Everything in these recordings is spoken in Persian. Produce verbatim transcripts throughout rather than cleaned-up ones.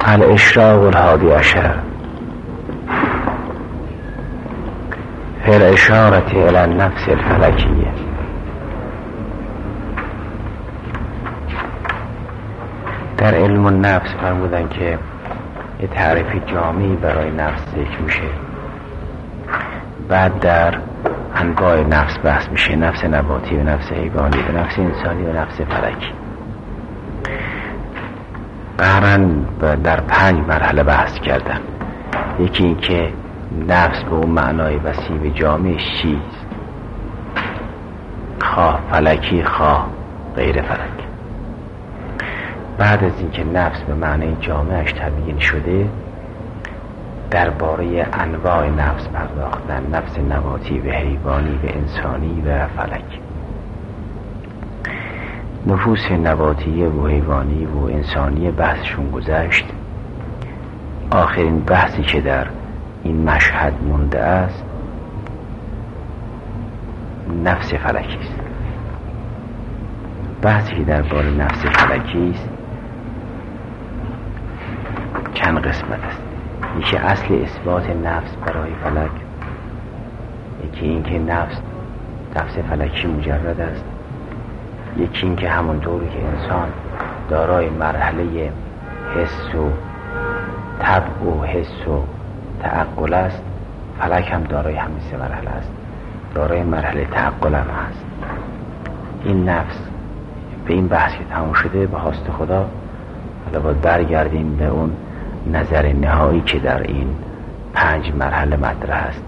الاشراق الهادی عشر فی الاشارة الی النفس الفلکیه. در علم النفس فرمودن که یه تعریف جامعی برای نفس ذکر میشه، بعد در انواع نفس بحث میشه، نفس نباتی و نفس حیوانی و نفس انسانی و نفس فلکی. قرن در پنج مرحله بحث کردن. یکی این که نفس به اون معنای وسیع جامعش چیست، خواه فلکی خواه غیر فلک. بعد از اینکه نفس به معنای جامعش تبیین شده، درباره انواع نفس پرداختن، نفس نباتی و حیوانی و انسانی و فلک. نفوس نباتی و حیوانی و انسانی بحثشون گذشت. آخرین بحثی که در این مشهد مونده است نفس فلکی است. بحثی که درباره نفس فلکی است چند قسمت است. یکی اصل اثبات نفس برای فلک، یکی این که نفس نفس فلکی مجرد است، یکی این که همونطوری که انسان دارای مرحله حس و طبع و حس و تعقل است، فلک هم دارای همین سه مرحله است، دارای مرحله تعقل هم هست. این نفس به این بحث که تمام شده به خواست خدا حالا باید برگردیم به اون نظر نهایی که در این پنج مرحله مطرح است.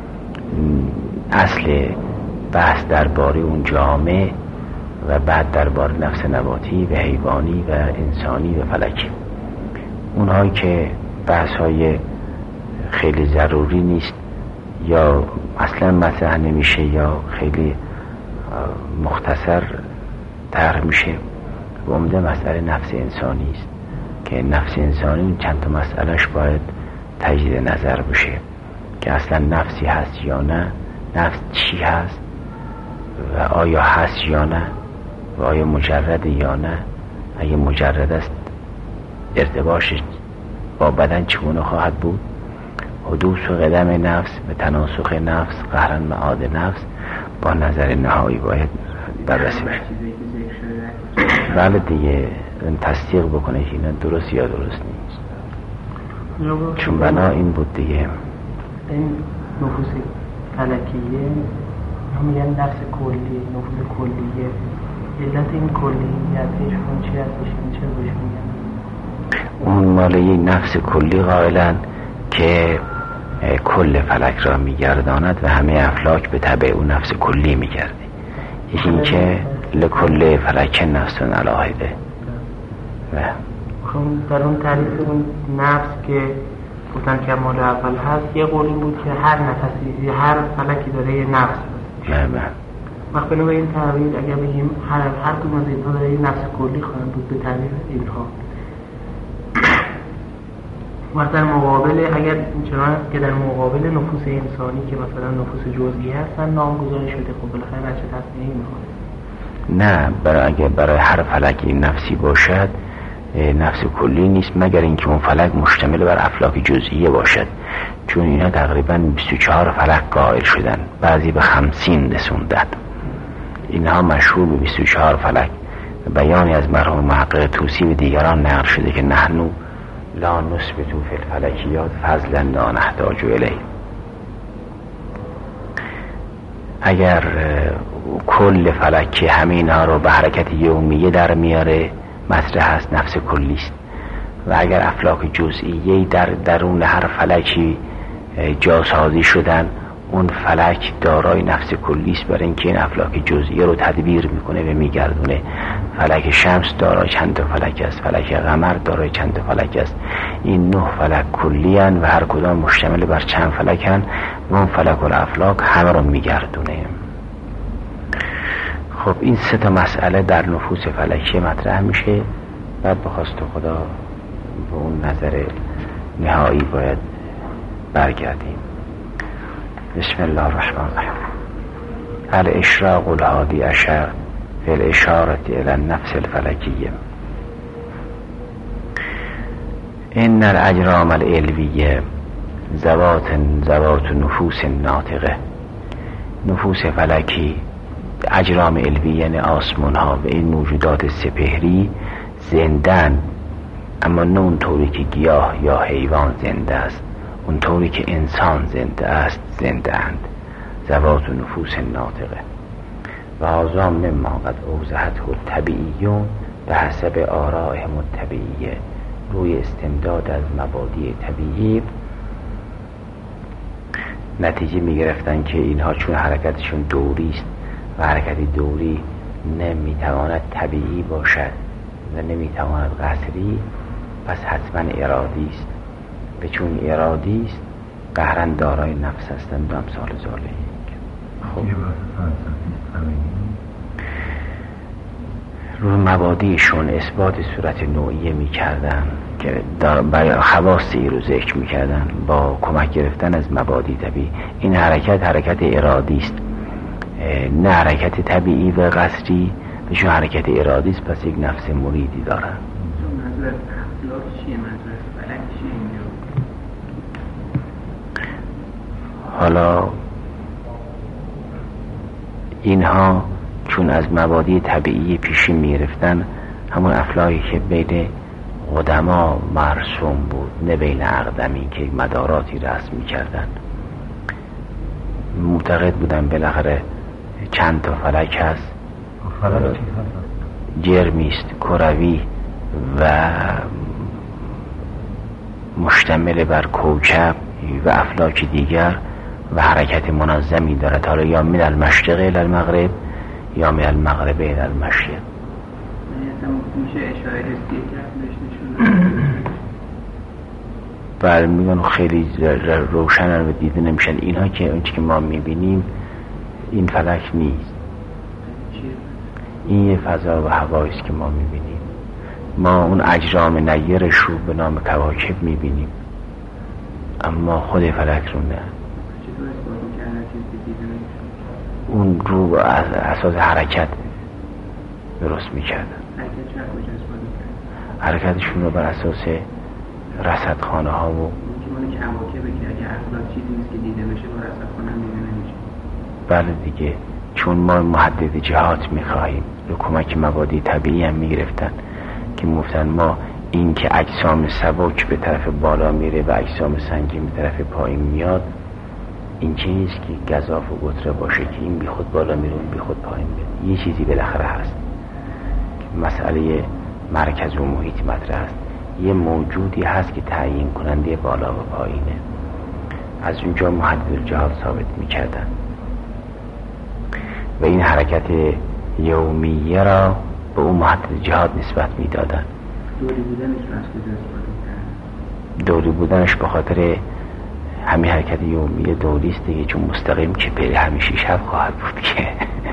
اصل بحث درباره اون جامع و بعد درباره نفس نباتی و حیوانی و انسانی و فلکی. اونهایی که بحث های خیلی ضروری نیست یا اصلا مطرح نمیشه یا خیلی مختصر طرح میشه، و عمده مسئله نفس انسانی است که نفس انسانی چند تا مسئلهش باید تجدید نظر بشه که اصلا نفسی هست یا نه، نفس چی هست و آیا هست یا نه و آیا مجرد یا نه. اگه مجرد است ارتباطش با بدن چگونه خواهد بود. حدوث و قدم نفس و تناسخ نفس، قهرن معاد نفس با نظر نهایی باید بررسی بشه. بله دیگه تصدیق بکنه که اینا درست یا درست نیست، چون بنا این بود دیگه. این نفوس فلکیه همین نفس کلی، نفوس کلیه، علت این کلیتش اون چی هستش؟ این چه روش میگن؟ اون مالی نفس کلی قائلن که کل فلک را میگرداند و همه افلاک به تبع اون نفس کلی میگرده. یکی این که لکل فلک نفس علاهده. در اون تعریف اون نفس که گفتن که مال اول هست، یه قولی بود که هر نفسی هر فلکی داره یه نفس. نه نه وقت بنا به این تعبیر اگر بگیم هر هر کدوم از اینها داره یه نفس کلی خواهند بود به تعبیر اینها. وقت در مقابل اگر چنان که در مقابل نفوس انسانی که مثلا نفوس جزئی هستن نامگذاری شده، خب بالاخره بچه تصمیه میخواد. نه، برای اگر برای هر فلکی نفسی باشد نفس کلی نیست، مگر اینکه اون فلک مشتمل بر افلاک جزئیه باشد، چون اینا تقریبا بیست و چهار فلک قائل شدن، بعضی به خمسین رسوندن. اینها مشهور به بیست و چهار فلک. بیانی از مرحوم محقق طوسی و دیگران نقل شده که نحنو لا نثبت فی الفلکیات فضلا لا نحتاج الیه. اگر کل فلک همین ها رو به حرکت یومیه در میاره مطرح هست، نفس کلی است. و اگر افلاک جزئیه در درون هر فلکی جاسازی شدن، اون فلک دارای نفس کلی است، برای اینکه این افلاک جزئیه رو تدبیر میکنه و میگردونه. فلک شمس دارای چند تا فلک است، فلک قمر دارای چند تا فلک است. این نه فلک کلی هن و هر کدام مشتمل بر چند فلک هن و اون فلک و افلاک همه رو میگردونه. خب این سه تا مسئله در نفوس فلکی مطرح میشه. بعد به خواست خدا به اون نظر نهایی باید برگردیم. بسم الله الرحمن الرحیم. الاشراق الهادی عشر فی الاشارة الی النفس الفلکیه. ان الاجرام العلویه ذوات ذوات نفوس ناطقه. نفوس فلکی، اجرام علوی یعنی آسمان ها و این موجودات سپهری زندن، اما نه اون طوری که گیاه یا حیوان زنده است، اون طوری که انسان زنده است زنده اند. ذوات و نفوس ناطقه. و هذا مما قد اوضحته الطبیعیون به حسب آرائهم الطبیعیه. روی استمداد از مبادی طبیعی نتیجه می گرفتن که اینها چون حرکتشون دوری است و حرکت دوری نمیتواند طبیعی باشد و نمیتواند قصری، پس حتما ارادی است و چون ارادی است قهرا دارای نفس هستند و امثال ذالک. خب روی مبادیشون اثبات صورت نوعیه می کردن که برای خواص ای رو ذکر می کردن با کمک گرفتن از مبادی طبیعی. این حرکت حرکت ارادی است، نه حرکت طبیعی و قصری. و چون حرکت ارادی است پس یک نفس مریدی دارن. منظور از افلاک چیه؟ منظور از فلک چیه اینجا؟ حالا اینها چون از مبادی طبیعی پیشی می گرفتن، همون افلاکی که بین قدما مرسوم بود نه بین اقدمی که مداراتی رسم می کردن. معتقد بودن بالاخره چند تا فلک هست، جرمیست، کروی و مشتمل بر کوکب و افلاک دیگر و حرکت منظمی دارد، حالا یا من المشرق الى المغرب یا من المغرب الى المشرق. میشه اشاره رسیه کرد بهش نشون بله میگن خیلی روشن و دیده نمیشن. اینها که اونچه که ما میبینیم این فلک نیست، این یه فضا و هوایی است که ما میبینیم. ما اون اجرام نیرش رو به نام کواکب میبینیم اما خود فلک رو نه. اون رو از اساس حرکت درست میکردن. حرکتشون رو بر اساس رصدخانه ها و کواکب که اگه افلاک چیزی نیست که دیده بشه با رصدخانه دیده نمیشه. بله دیگه، چون ما محدد جهات میخواهیم به کمک مبادی طبیعی هم میگرفتن که گفتن ما این که اجسام سبک به طرف بالا میره و اجسام سنگین به طرف پایین میاد، این چیزی که گزاف و گتره باشه که این بی خود بالا میره اون بی خود پایین میره. یه چیزی بالاخره هست که مسئله مرکز و محیط مطرح است. یه موجودی هست که تعیین کننده بالا و پایینه. از اونجا محدد جهات ثابت میکردن و این حرکت یومیه را به اون محدد جهات نسبت میدادن. دوری بودنش رو از کجا استفاده کردن؟ دوری بودنش به خاطر همین حرکت یومیه دوری است دیگه، چون مستقیم که بره همیشه شب خواهد بود که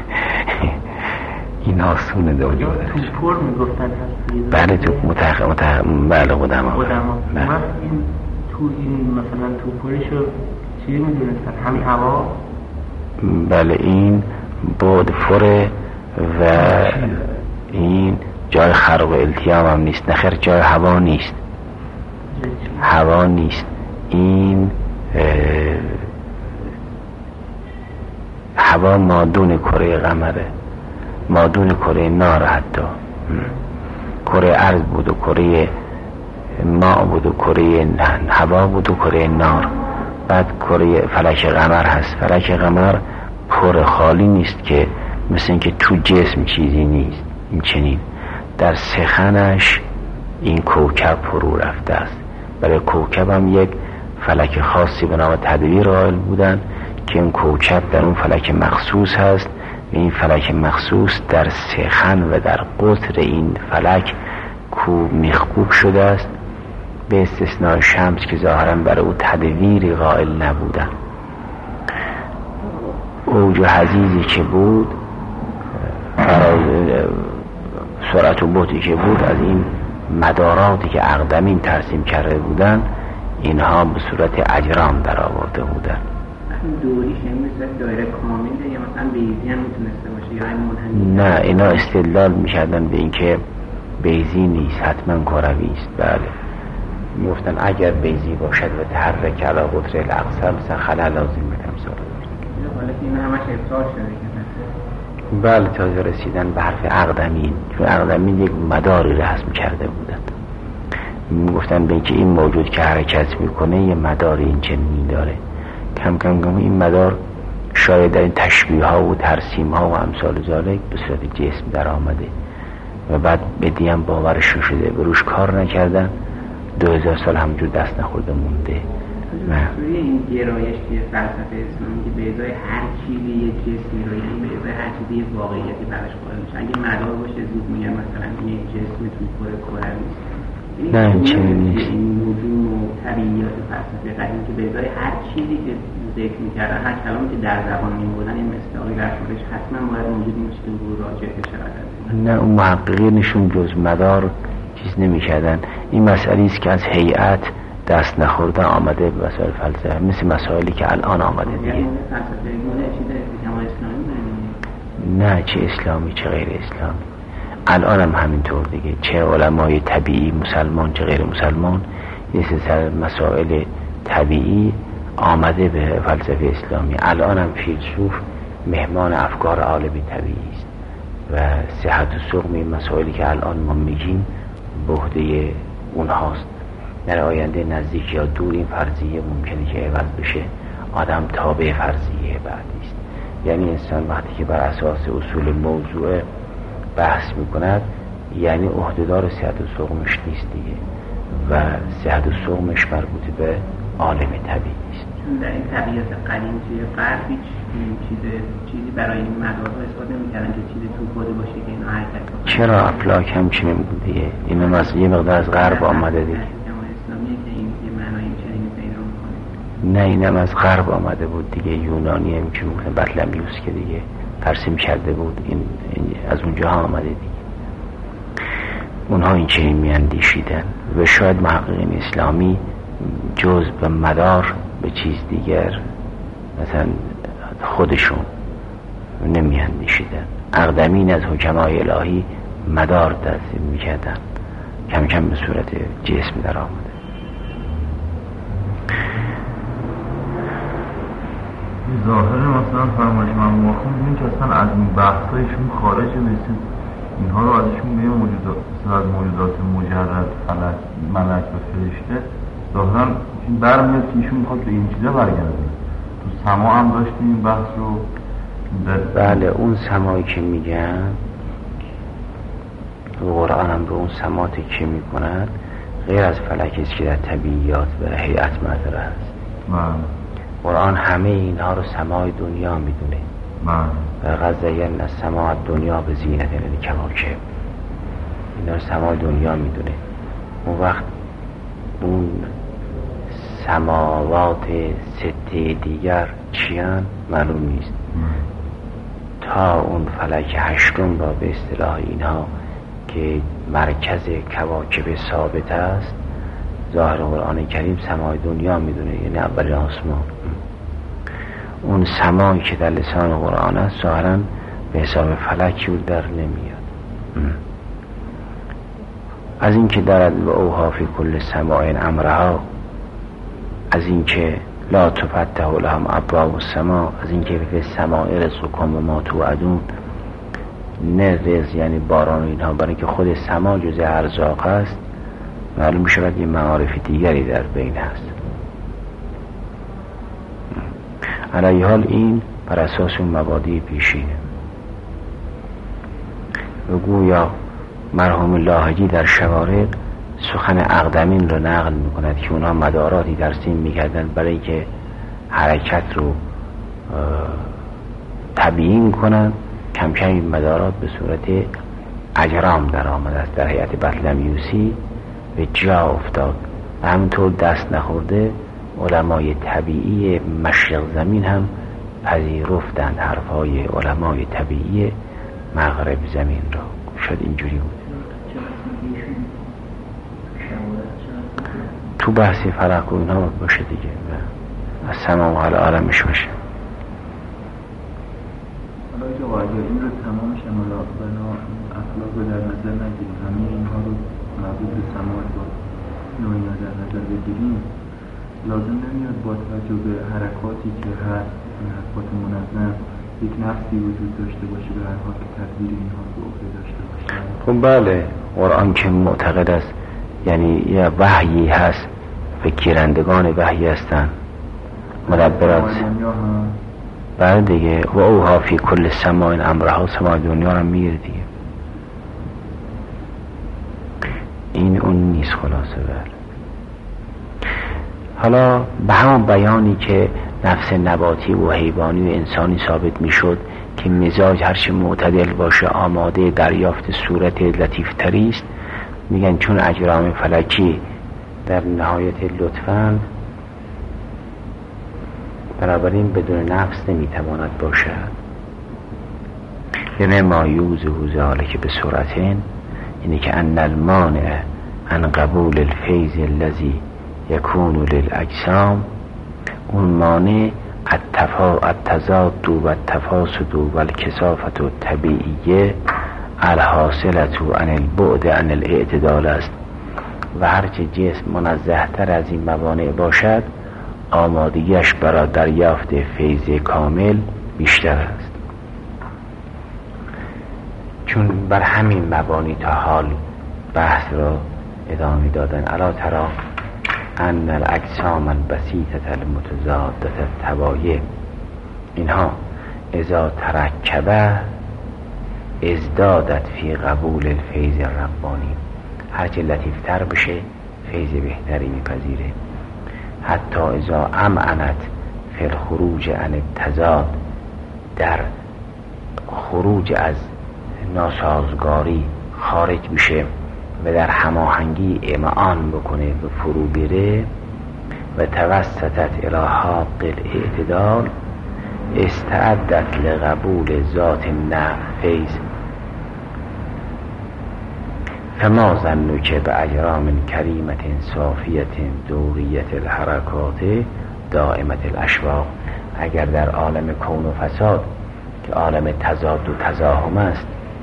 این آسونه دوری بودنش. تو پر میگفتن هست؟ بله تو متحق متحق بله قدما قدما این تو این مثلا تو پرشو چی میدونستن؟ همین هوا؟ بله این بود فره و این جای خراب التیام هم نیست. نخیر جای هوا نیست، هوا نیست. این هوا مادون کره قمره، مادون کره نار، حتی کره ارض بود و کره ماء بود و کره هوا بود و کره نار. بعد کره فلک قمر هست. فلک قمر پر خالی نیست که مثل این که تو جسم چیزی نیست. این چنین در سخنش این کوکب فرو رفته است. برای کوکب هم یک فلک خاصی به نام تدویر قائل بودن که این کوکب در اون فلک مخصوص هست و این فلک مخصوص در سخن و در قطر این فلک کو مخبوب شده است، به استثناء شمس که ظاهرا برای او تدویری قائل نبودن. اوج و حضیضی که بود، سرعت و بطی که بود، از این مداراتی که اقدمین ترسیم کرده بودن اینها به صورت اجرام در آورده بودن. دوریش یعنی مثل دایره کامله یا مثلا بیضی هم میتونسته باشه یا این منحنی؟ نه، اینا استدلال میکردن به این که بیضی نیست، حتما کروی است. بله میگفتن اگر بیضی باشد و تحرک علی قطر الاقصر مثلا خلل لازم بتمثال حالا که این همش ابطال شده. بله تازه رسیدن به حرف اقدمین، چون اقدمین یک مداری رسم کرده بودن. میگفتن به اینکه این موجود که حرکت میکنه یه مدار این چنینی داره. کم کم کم این مدار شاید در این تشبیه ها و ترسیم ها و امثال ذالک به صورت جسم در آمده و بعد بدی هم باورشون شده، بروش کار نکردن، دو هزار سال همجور دست نخورده مونده. توی این گرایش توی فلسفه اسلامی که به ازای هر چیزی یه جسمی رو، یعنی به ازای هر چیزی یه واقعیتی برش قائل میشه. اگه مدار باشه زود میگن مثلا این جسم توی کره کره نیست. نه این چنین نیست. این نجوم و طبیعیات فلسفه قدیم که به ازای هر چیزی که ذکر میکردن، هر کلامی که در زبان میبودن این مصداقی در خودش حتما باید موجود باشه که رو راجع بشود. نه اون محققینشون جز مدار چیز نمیکردن. این مسئله است که از هیئت دست نخورده آمده به مسائل فلسفه، مثل مسائلی که الان آمده دیگه. نه چه اسلامی چه غیر اسلامی، الان هم همینطور دیگه، چه علمای طبیعی مسلمان چه غیر مسلمان، یه سلسله مسائل طبیعی آمده به فلسفه اسلامی. الان هم فیلسوف مهمان افکار عالم طبیعی است و صحت و سقم این مسائلی که الان ما میگیم بهده اونهاست. در آینده نزدیک یا دور این فرضیه ممکنه که عوض بشه، آدم تابع فرضیه بعدی است. یعنی انسان وقتی که بر اساس اصول موضوع بحث میکند یعنی عهدهدار صحت و سقمش نیست دیگه و صحت و سقمش مربوط به عالم طبیعی است. چون در این طبیعت قدیم توی غرب هیچ چیز چیزی برای این مدارها استفاده نمی‌کردن که چیزی تو کد باشه که اینا حرکت کنه. چرا افلاک هم چنین بود دیگه، اینم از یه مقدار از غرب آمده دیگه. نه اینم از غرب آمده بود دیگه، یونانی هم که بود بطلمیوس که دیگه ترسیم کرده بود، این, این از اونجا ها آمده دیگه. اونها این چنین میاندیشیدن و شاید محققین اسلامی جز به مدار به چیز دیگر مثلا خودشون نمیاندیشیدن. اقدمین از حکمای الهی مدار ترسیم میکردن، کم کم به صورت جسم در آمده. ظاهر مثلا فرمایش من موافقم ببین که اصلا از این بحثایشون خارج مثل اینها رو ازشون به موجودات مثل از موجودات مجرد فلک ملک و فرشته ظاهرا این برمیاد که ایشون میخواد به این چیزا برگردن. تو سما هم داشتیم این بحث رو. بله اون سمایی که میگن قرآن هم به اون سما تکیه میکند غیر از فلک است که در طبیعیات و هیئت مطرح است. قرآن همه اینها رو سمای دنیا میدونه و غزین از سماع دنیا به زینت یعنی کواکب، اینا رو سمای دنیا میدونه. اون وقت اون سماوات سته دیگر چیان معلوم نیست تا اون فلک هشتم را به اصطلاح اینها که مرکز کواکب ثابت است ظاهر قرآن کریم سمای دنیا میدونه، یعنی اول آسمان. اون سمایی که در لسان قرآن است ظاهرا به حساب فلکی بود در نمیاد. از این که دارد و اوها فی کل سماعین امرها، از این که لا تفتح لهم ابواب السما، از این که به سماع رزقکم و ما توعدون، نه رزق یعنی باران و اینها، برای که خود سما جزء ارزاق است، معلوم شود یه معارف دیگری در بین هست. علی حال این بر اساس اون مبادی پیشینه و گویا مرحوم لاهجی در شوارق سخن اقدمین رو نقل میکند که اونا مداراتی ترسیم میکردن برای که حرکت رو تبیین کنند. کم کم این مدارات به صورت اجرام در آمده است. در هیئت بطلمیوسی به جا افتاد و همینطور دست نخورده علمای طبیعی مشرق زمین هم پذیرفتند حرفهای علمای طبیعی مغرب زمین را. شاید اینجوری بود. تو بحثی فرق و اینها باشه دیگه، از سما و عالمش باشه. حالا که واقعا این رو تمام شمال بنا اخلاق رو در نظر نگیریم، همه اینها رو مربوط به سما اجتماعی را در نظر بگیریم، لازم نمیاد با توجه به حرکاتی که هست، این حرکات منظم، یک نفسی وجود داشته باشه به هر حال که تدبیر اینها رو به عهده داشته باشه. خب بله، قرآن که معتقد است یعنی یه وحیی هست، فکرندگان وحی هستن، مدبرات. بله دیگه، و اوها فی کل سماع امرها، سماع دنیا رو میگیره دیگه. این اون نیست خلاصه. بله حالا به همون بیانی که نفس نباتی و حیوانی و انسانی ثابت میشد که مزاج هرچه معتدل باشه آماده دریافت صورت لطیفتری است، میگن چون اجرام فلکی در نهایت لطفاً، بنابراین بدون نفس نمیتواند باشد. یعنی ما یوزه ذالک به صورتین، یعنی که ان المانع عن قبول الفیض الذی یکون للاجسام، اون مانع التضاد و التفاسد و الکثافت الطبیعیه الحاصلة عن البعد عن الاعتدال است. و هرچه جسم منزه تر از این موانع باشد آمادگیش برای دریافت فیض کامل بیشتر است. چون بر همین مبانی تا حال بحث را ادامه دادن. الا ترى ان الاجسام البسیطه المتضادة التبایع، اینها اذا ترکبه ازدادت فی قبول الفیض الربانی، هرچه لطیفتر بشه فیض بهتری میپذیره. حتی اذا امعنت فی الخروج عن التضاد، در خروج از ناسازگاری خارج میشه و در هماهنگی امعان بکنه و فرو بیره و توسطت الی حاق الاعتدال استعدت لقبول ذات النفیض. فما ظنک باجرام کریمت صافیت دوریت الحرکات دائمت الاشواق. اگر در عالم کون و فساد که عالم تضاد و تزاحم است،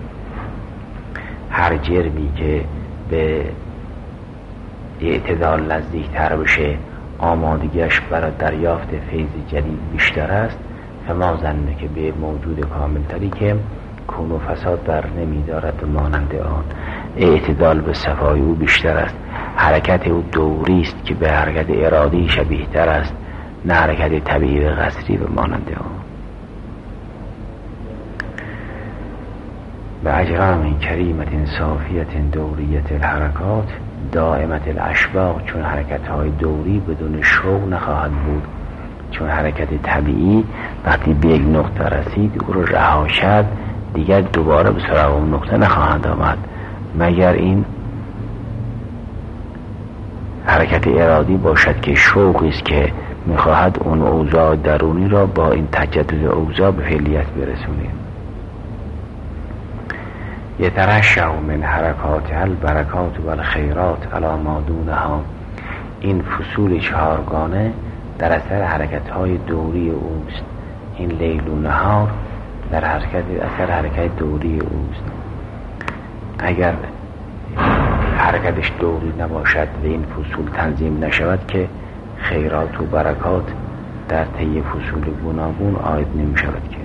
هر جرمی که به اعتدال نزدیکتر بشه آمادگیش برای دریافت فیض جدید بیشتر است. فما ظنه که به موجود کاملتری که کون و فساد بر نمی دارد و مانند آن اعتدال به صفای او بیشتر است. حرکت او دوری است که به حرکت ارادی شبیه تر است، نه حرکت طبیعی و قصری و مانند آن. به اجرام کریمت صافیت دوریت الحرکات دائمت الاشواق، چون حرکت های دوری بدون شوق نخواهد بود. چون حرکت طبیعی وقتی به یک نقطه رسید او رو رها شد دیگر دوباره به سراغ اون نقطه نخواهد آمد، مگر این حرکت ارادی باشد که شوقی است که میخواهد اون اوضاع درونی را با این تجدد اوضاع به فعلیت برسونه. یترشح من حرکات البرکات و الخیرات علی ما دونها. این فصول چهارگانه در اثر حرکت های دوری اوست. این لیل و نهار در حرکت اثر حرکت دوری اوست. اگر حرکتش دوری نباشد و این فصول تنظیم نشود که خیرات و برکات در طی فصول گوناگون عاید نمی شود که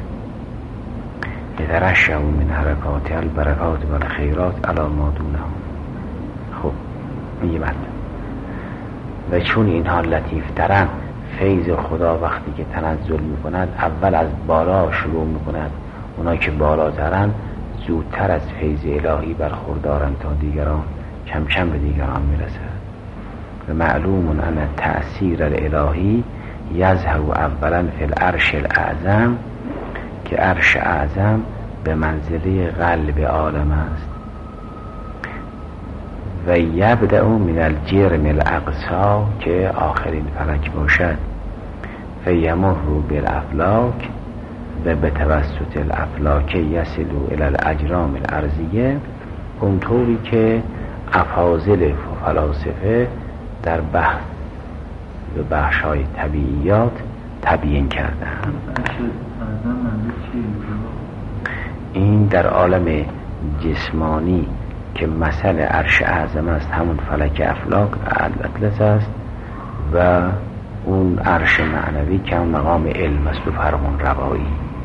یترشح من حرکات البرکات و الخیرات علی ما دونها. خب میگه بعد و چون اینها لطیف ترن، فیض خدا وقتی که تنزل میکند اول از بالا شروع میکند. اونا که بالاترن زودتر از فیض الهی برخوردارن تا دیگران کم کم به دیگران میرسد. و معلوم ان تأثیر الالهی یظهر اولا فی العرش الاعظم، که عرش اعظم به منزله قلب عالم است. و یبدأ من الجرم الاقصا، که آخرین فلک باشد. فیمر بالافلاک و به توسط الافلاک یصلو الی الاجرام الارضیه، اونطوری که افاضل و فلاسفه در بحث و بخش های طبیعیات تبیین کردن. این در عالم جسمانی که مثل عرش اعظم است، همون فلک افلاک اطلس است، و اون عرش معنوی که هم مقام علم است و فرمان روایی.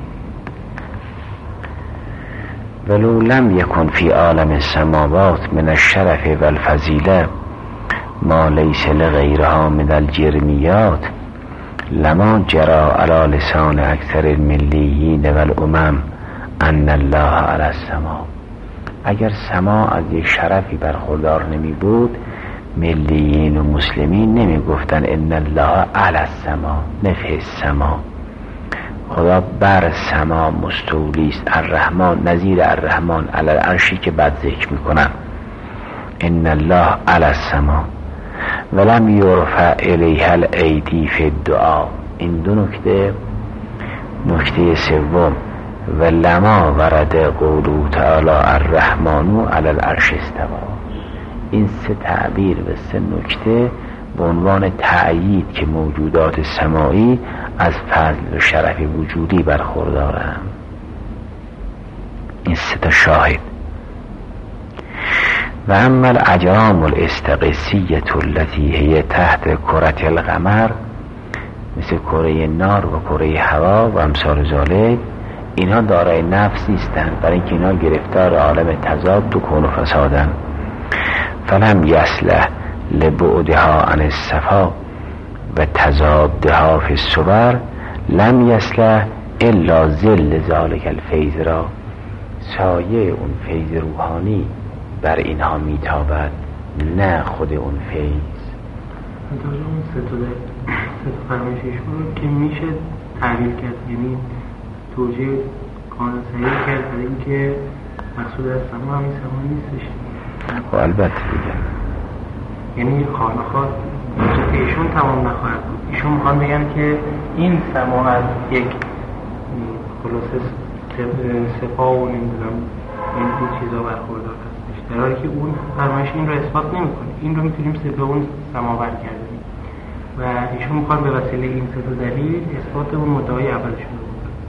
ولو لم یکن فی عالم السماوات من الشرف و الفضیله ما لیس لغیرها من الجرمیات لما جرى علی لسان اکثر الملیین و الامم ان الله علی السما. اگر سما از یک شرفی برخوردار نمی بود، ملیین و مسلمین نمی گفتن ان الله علی السما، نفع السما، خدا بر سما مستولی است، الرحمن نظیر الرحمن علی العرشی که بعد ذکر میکنن ان الله علی السما ولم یرفع الیها الایدی فی الدعا. این دو نکته. نکته سوم و لما ورد قوله تعالی الرحمن علی العرش استوا. این سه تعبیر و سه نکته به عنوان تأیید که موجودات سمایی از فضل و شرف وجودی برخوردارند. این سه تا شاهد. و اما الاجرام الاستقصیه التي هي تحت کره القمر، مثل کره نار و کره هوا و امثال ذالک، اینها دارای نفس نیستند، برای اینکه اینها گرفتار عالم تضاد و کون و فسادند. فلم یصلح لبعدها عن الصفا و تضادها فی الصور لم یصلح الا ظل ذلک الفیض را. سایه اون فیض روحانی بر اینها میتابد، نه خود اون فیض. داره اون ستوده فرمایششون که میشه تعبیر کرد، یعنی توجیه قانون صحیح کرد برای اینکه مقصود از سما همین سما نیستش. خب البته دیگه، یعنی خانخواد حجت ایشون تمام نخواهد بود. ایشون میخوان بگن که این سما از یک خلاصه سپا و نمیدونم این چیزا برخوردار هستش، در حالی که اون فرمایش این رو اثبات نمیکنه. این رو میتونیم سه اون سما برگردیم و ایشون میخوان به وسیله این سه دلیل اثبات اون مدعای اولشون رو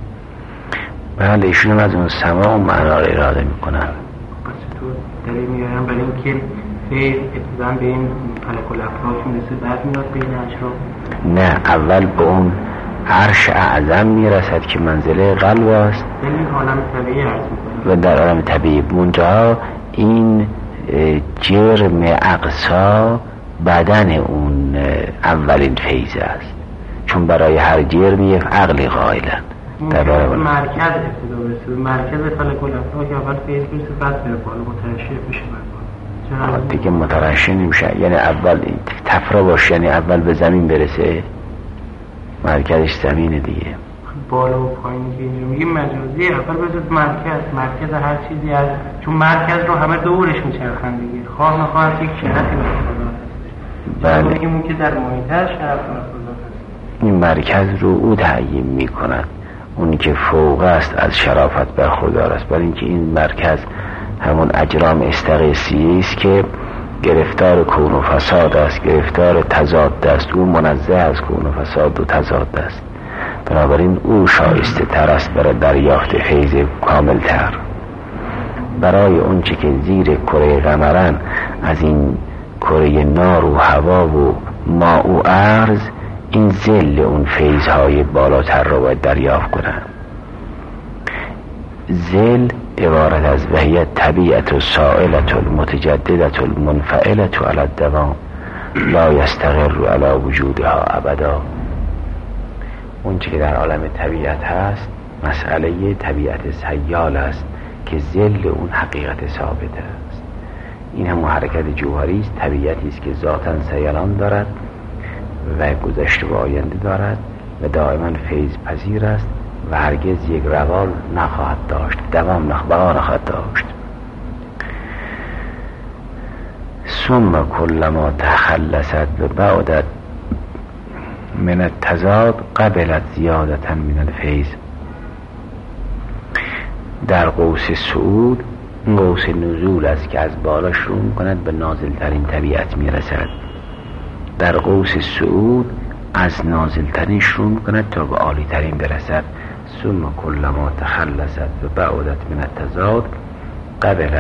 بکنن. بله، ایشون هم از اون سما اون معنا رو اراده میکنن. پس تو دلیل میارن برای اینکه فعل ابتداً به این فلک الافلاک میرسه، بعد میاد بین اشراف. نه، اول به اون عرش اعظم میرسد که منزله قلب است. این عالم طبیعی عرض میکنه و در عالم طبیعی منتها این جرم اقصا بدن اون اولین فیض است، چون برای هر جرم یک عقل قائلن. در مرکز ابتدا برسه، مرکز فلک الافلاک اول فیض برسه، بعد بره بالا مترشح بشه بالا. دیگه مترشح نمیشه، یعنی اول تفرا باشه، یعنی اول به زمین برسه، مرکزش زمینه دیگه. بالا و پایین که اینجا میگیم مجازی، اول برسه مرکز، مرکز هر چیزی از، چون مرکز رو همه دورش میچرخن دیگه، خواه نخواه یک شرفی برخوردار هست. بله، بگیم اون که در محیطه شرف برخوردار هست. این مرکز رو او تعیین میکند، اونی که فوق است از شرافت برخوردار است، برای اینکه این مرکز همون اجرام استقیسیه است که گرفتار کون و فساد است، گرفتار تضاد است. او منزه از کون و فساد و تضاد است، بنابراین او شایسته تر است برای دریافت فیض کامل تر. برای اون چه که زیر کره قمرن از این کره نار و هوا و ما و ارض، این ذل اون فیضهای بالاتر رو باید دریافت کنن. ذل عبارت از وحی طبیعت و سائلت المتجددت المنفعلت علی الدوام لا یستقر علی وجودها ابدا. اون چی که در عالم طبیعت هست مسئله طبیعت سیال است که ذل اون حقیقت ثابت است. این هم حرکت جوهری است، طبیعتی است که ذاتاً سیلان دارد و گذشته و آینده دارد و دائما فیض پذیر است و هرگز یک روال نخواهد داشت، دوام نخواهد نخواهد داشت. ثم کلما تخلصت و بعدت من التضاد قبلت زیادتا من الفیض. در قوس صعود، قوس نزول است که از بالا شروع می‌کند به نازل ترین طبیعت میرسد. در قوس صعود از نازل ترین شروع می‌کند تا به عالی ترین برسد. ثم کلما تخلصت و بعدت من التضاد قبلت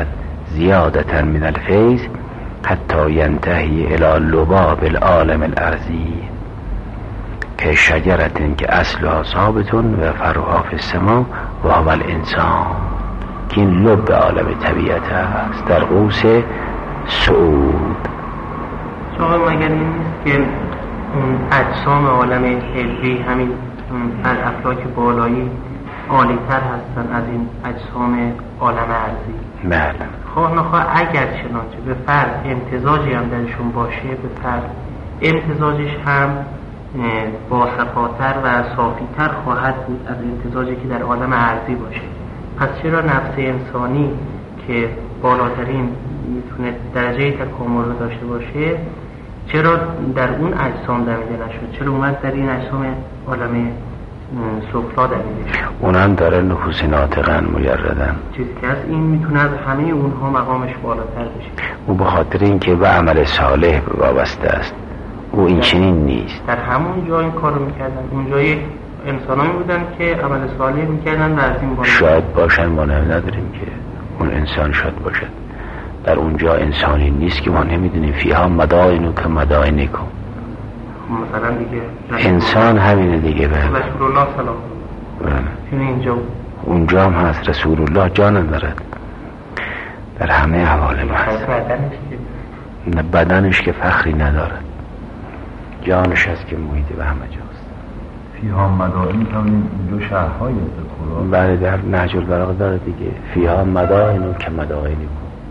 زیادة من الفیض حتی ینتهی الی لباب العالم الارضی که شجرت که اصلها ثابتون و فرعها فی السما و هو الانسان، که این لب عالم طبیعت است در قوس صعود. شما مگر این نیست که اون اجسام عالم علوی همین از افلاک بالایی عالی‌تر هستن از این اجسام عالم ارضی؟ بله. خواه نخواه اگر چنانچه به فرد امتزاجی هم درشون باشه، به فرد امتزاجش هم با صفاتر و صافیتر خواهد بود از امتزاجی که در عالم ارضی باشه. پس چرا نفس انسانی که بالاترین میتونه درجه تکامل رو داشته باشه، چرا در اون اجسام دمیده نشد؟ چرا اومد در این اجسام عالم سفلا دمیده شد؟ اونم داره نفوس ناطقن مجردن، چیزی که از این میتونه از همه اونها مقامش بالاتر بشه. او به خاطر اینکه به عمل صالح وابسته است، او این چنین نیست. در همون جا این کارو میکردن، اونجا یک انسانایی بودن که عمل صالح میکردن و از این بالا شاید باشن، ما نداریم که اون انسان شاید باشد. در اونجا انسانی نیست که ما نمیدونیم. فیها مدائنو که مدائنکم، مثلا دیگه انسان همینه دیگه. بله رسول الله سلام بله. اینجا اونجا هم هست رسول الله، جان دارد در همه احوال ما هست. بدنش که بدنش که فخری ندارد، جانش هست که محیط به همه جاست. فیها مدائن کنیم اینجا شهرهای قرآن. بله در نهج البلاغه داره دیگه، فیها مدائن که مدائنکم.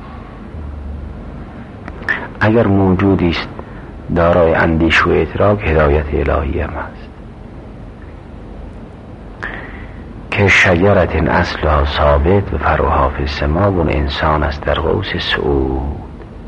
اگر موجودی است دارای اندیش و ادراک، هدایت الهی هم هست. که شجرت اصلها ثابت و فرعها فی السما، و انسان است در قوس صعود.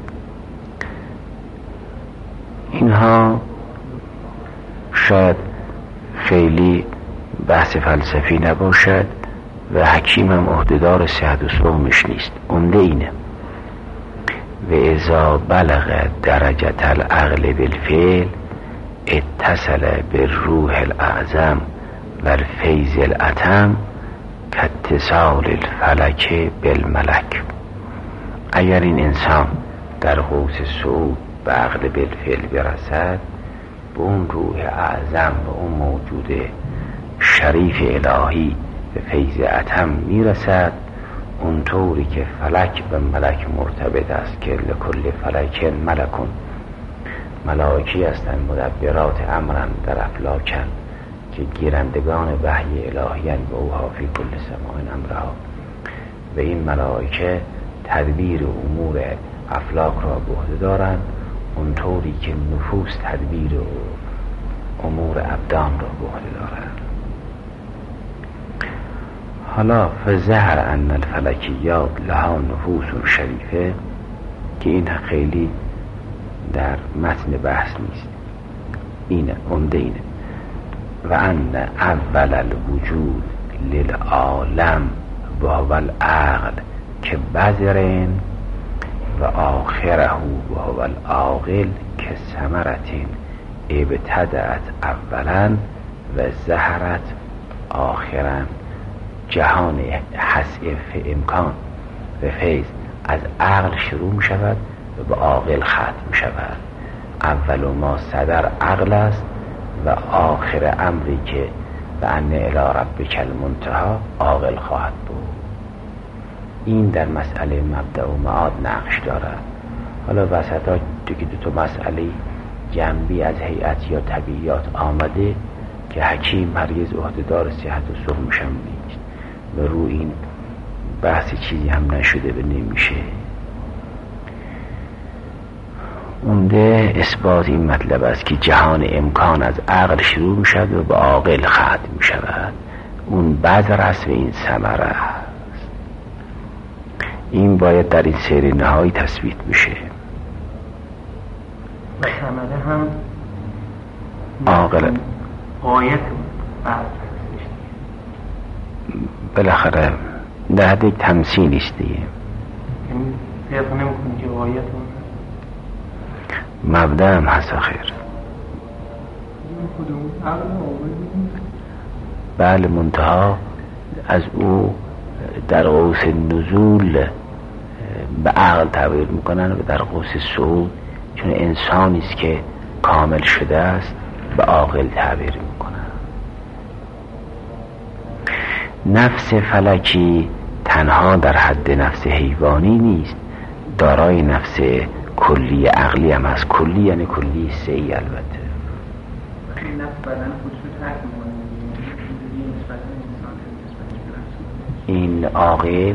اینها شاید خیلی بحث فلسفی نباشد و حکیم هم عهدهدار صحت و سقمش نیست. عمده اینه: و اذا بلغ درجة العقل بالفعل اتصل بالروح الاعظم و الفیض الاتم کاتصال الفلک بالملک. اگر این انسان در قوس صعود به عقل بالفعل برسد، به اون روح اعظم و اون موجود شریف الهی به فیض اتم میرسد، اونطوری که فلک به ملک مرتبط است که لکل فلک ملکون، ملائکی هستند مدبرات امرن در افلاکن که گیرندگان وحی الهیان به اوها فی کل سماع امرها. و این ملائکه تدبیر امور افلاک را به عهده دارند، اونطوری که نفوس تدبیر امور ابدان را به عهده دارند. حالا فظهر ان الفلکیات لها نفوس شریفه، که این خیلی در متن بحث نیست، اینه عمده اینه: و ان اول الوجود للعالم و هو العقل که بذرین و آخره و هو العاقل که ثمرتین ابتدأت اولا و ظهرت آخرا. جهان حسف امکان و فیض از عقل شروع می شود و به عاقل ختم می شود. اول ما صدر عقل است و آخر امری که به ان الی ربک المنتهی عاقل خواهد بود. این در مسئله مبدأ و معاد نقش دارد. حالا وسط ها دیگه دو تا مسئله جنبی از هیئت یا طبیعیات آمده که حکیم هرگز عهدهدار صحت و سقمش هم نیست و رو این بحث چیزی هم نشده و نمیشه. اونده اثبات این مطلب است که جهان امکان از عقل شروع می شود و به عاقل ختم می شود. اون بذر است و این ثمره است. این باید در این سیر نهایی تثبیت بشه. و ثمره هم عاقل آیت بالاخره در حد یک تمثیل است دیگه. یعنی فرق نمی‌کنه که آیت مبدأ هم هست آخر. بله منتها از او در قوس نزول به عقل تعبیر میکنن و در قوس صعود چون انسانی است که کامل شده است به عاقل تعبیر میکنن. نفس فلکی تنها در حد نفس حیوانی نیست، دارای نفس کلی عقلی هم از کلی یعنی کلی سه‌ای. البته نفس بدن خودش رو ترک میکنه، این عاقل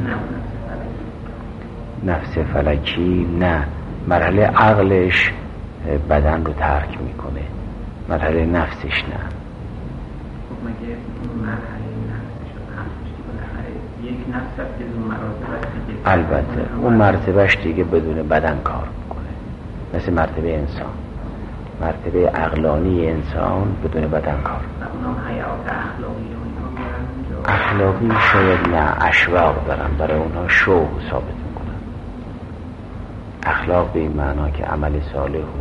نفس فلکی نه، مرحله عقلش بدن رو ترک میکنه، مرحله نفسش نه. خب مگه مرحله نفسش رو همش که بالاخره یک نفس هست که اون مراتب هست که البته اون مرتبهش دیگه بدون بدن کار میکنه، مثل مرتبه انسان، مرتبه عقلانی انسان بدون بدن کار میکنه. اونام حیات اخلاقی و اینا میرن اونجا. اخلاقی شاید نه، اشواق دارن، برای اونها شوق ثابت میکنن. اخلاق به این معنا که عمل صالح و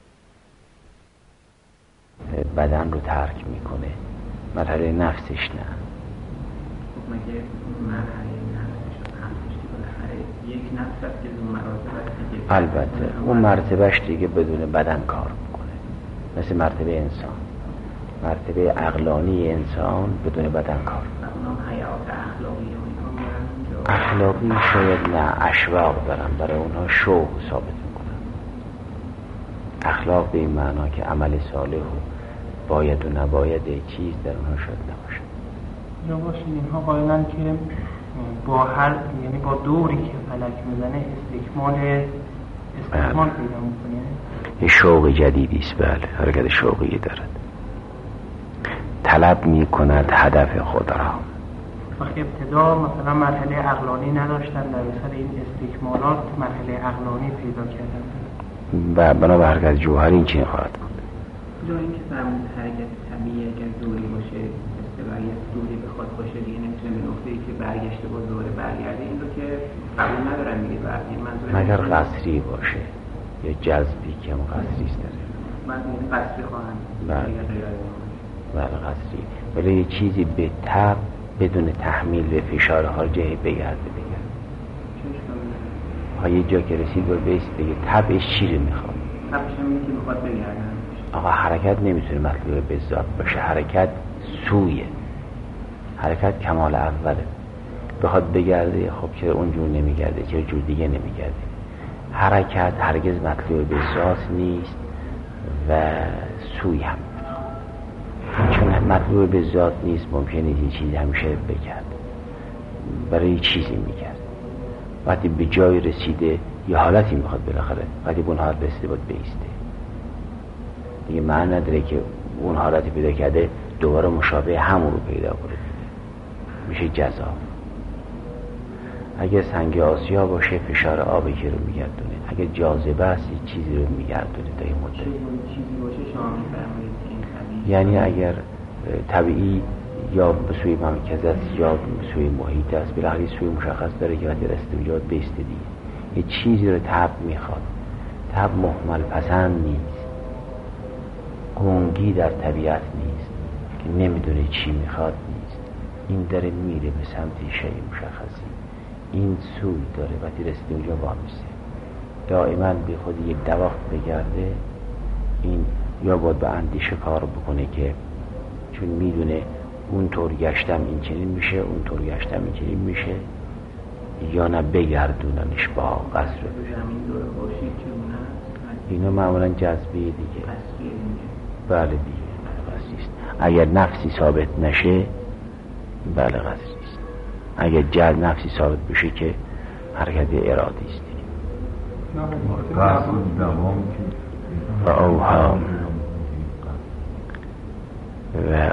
بدن رو ترک میکنه، مرحله نفسش نه. خب مگه مرحله نفسش رو همش که بالاخره یک نفس هست که اون مراتب هست که البته اون مرتبهش دیگه بدون بدن کار میکنه، مثل مرتبه انسان، مرتبه عقلانی انسان بدون بدن کار میکنه. اونام حیات اخلاقی و اینا میرن اونجا. اخلاقی شاید نه، اشواق دارن، برای اونها شوق ثابت میکنن. اخلاق به این معنا که عمل صالح و باید و نباید چیز در اونها شاید نباشه. یا باشید اینها قائلن که با هر یعنی با دوری که فلک میزنه استکمال استکمال پیدا میکنه. یه شوق جدیدی است، بله، حرکت شوقی دارد، طلب میکند هدف خود را. وقتی ابتدا مثلا مرحله عقلانی نداشتن، در اثر این استکمالات مرحله عقلانی پیدا کردن و بنا به حرکت جوهری این چین خواهد بود. جا اینکه فرمود حرکت طبیعی اگر دوری باشه اصطلاحی دوری بخواد باشه دیگه نمیتونه به نقطه‌ای که برگشته با دوره برگرده، این رو که قبول ندارن دیگه. برای منظور مگر قصری باشه یا جذبی که هم قصری است داره. من این قصری خواهم بله بله قصری، ولی یه چیزی به تب بدون تحمیل به فشار خارجی بگرده بگرده ها، یه جا که رسید باید بیست بگه تبش چی رو میخواد. تبش هم اینه که بخواد بگردن. آقا حرکت نمیتونه مطلوب به ذات باشه، حرکت سویه، حرکت کمال اوله. بخواد بگرده خب چرا اونجور نمیگرده، چرا جور دیگه نمیگرده. حرکت هرگز مطلوب به ذات نیست و سوی هم، چون مطلوب به ذات نیست ممکنه یه چیزی همیشه بگرد، برای یه چیزی میگرد. وقتی به جای رسیده یه حالتی میخواد بالاخره، وقتی به اون حالت رسیده باید بیسته دیگه. معنی نداره که اون حالتی پیدا کرده دوباره مشابه همون رو پیدا کنه، میشه جزا. اگه سنگ آسیا باشه فشار آبی که رو میگردونه، اگه جاذبه است یه چیزی رو میگردونه تا این مدت. چیزی باشه شما میفرمایید که این طبیعی، یعنی اگر طبیعی یا به سوی مرکز است یا به سوی محیط است، بالاخره سوی مشخص داره که وقتی رسیده به جا بیسته دیگه. یه چیزی رو تب میخواد. تب مهمل پسند نیست، گنگی در طبیعت نیست که نمیدونه چی میخواد نیست. این داره میره به سمت شیء مشخصی، این سوی داره وقتی رسیده اونجا وامیسته. دائما به خود یک دواخت بگرده، این یا باید به اندیشه کار بکنه که چون میدونه اون طور گشتم این چنین میشه، اون طور گشتم این چنین میشه، یا نه بگردوننش با قصر زمین دور باشید که اون هست. اینا معمولا جذبه دیگه. قصریه دیگه. بله دیگه قصریست. اگر نفسی ثابت نشه بله قصریست. اگر جذب نفسی ثابت بشه که حرکت ارادی است دیگه. و اوهام و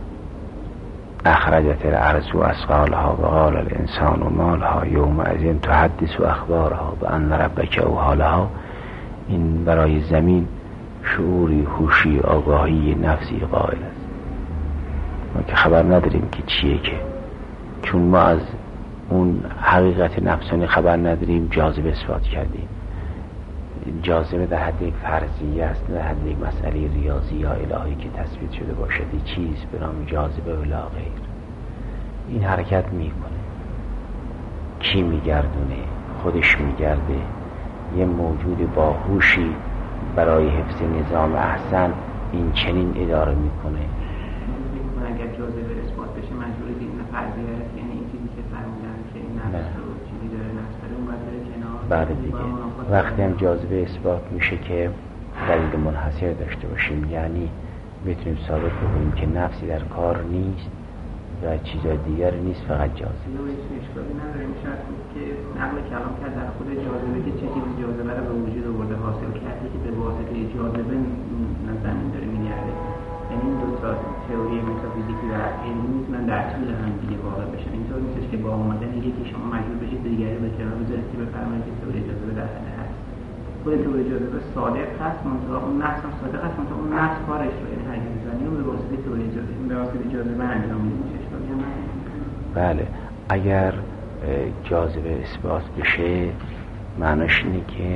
اخرجت الارض و اثقالها و قال الانسان و مالها یومئذ تحدث اخبارها و ان ربک اوحالها. این برای زمین شعوری، هوشی، آگاهی نفسی قائل است. ما که خبر نداریم که چیه، که چون ما از اون حقیقت نفسانی خبر نداریم جاذبه اثبات کردیم. جاذبه در حد یک فرضیه است، در حد یک مسئله ریاضی یا الهی که تثبیت شده باشد. یک چیز به نام جاذبه و لا غیر این حرکت میکنه. کی میگردونه؟ خودش میگرده، یه موجود باهوشی برای حفظ نظام احسن این چنین اداره میکنه. اگر جاذبه اثبات بشه مجبور دین فرضیه، یعنی این چیزی که فرمودن که این نفس رو چیزی داره نفس داره اون باید بره کنار. بله دیگه وقتی هم جاذبه اثبات میشه که دلیل منحصر داشته باشیم، یعنی بتونیم ثابت بکنیم که نفسی در کار نیست و چیزای دیگر نیست، فقط جاذبه. اشکالی نداره. میشه که نقل کلام کرد در خود جاذبه که چه چیزی جاذبه رو به وجود آورده، حاصل کرده که به واسطه جاذبه زمین داره میگرده. یعنی این دو تا تئوری متافیزیکی و علمی میتونن در طول هم دیگه واقع بشن. اینطور نیستش که با اومدن یکی شما مجبور بشید دیگری به کنار بذارید که بفرمایید که تئوری جاذبه در حد هست. خود تئوری جاذبه صادق هست، منتها اون نفس هم صادق هست، منتها اون نفس کارش رو، یعنی حرکت زمین رو به واسطه تئوری جاذبه به واسطه جاذبه انجام میده. اشکالی هم نداره. بله اگر جاذبه اثبات بشه معناش اینه که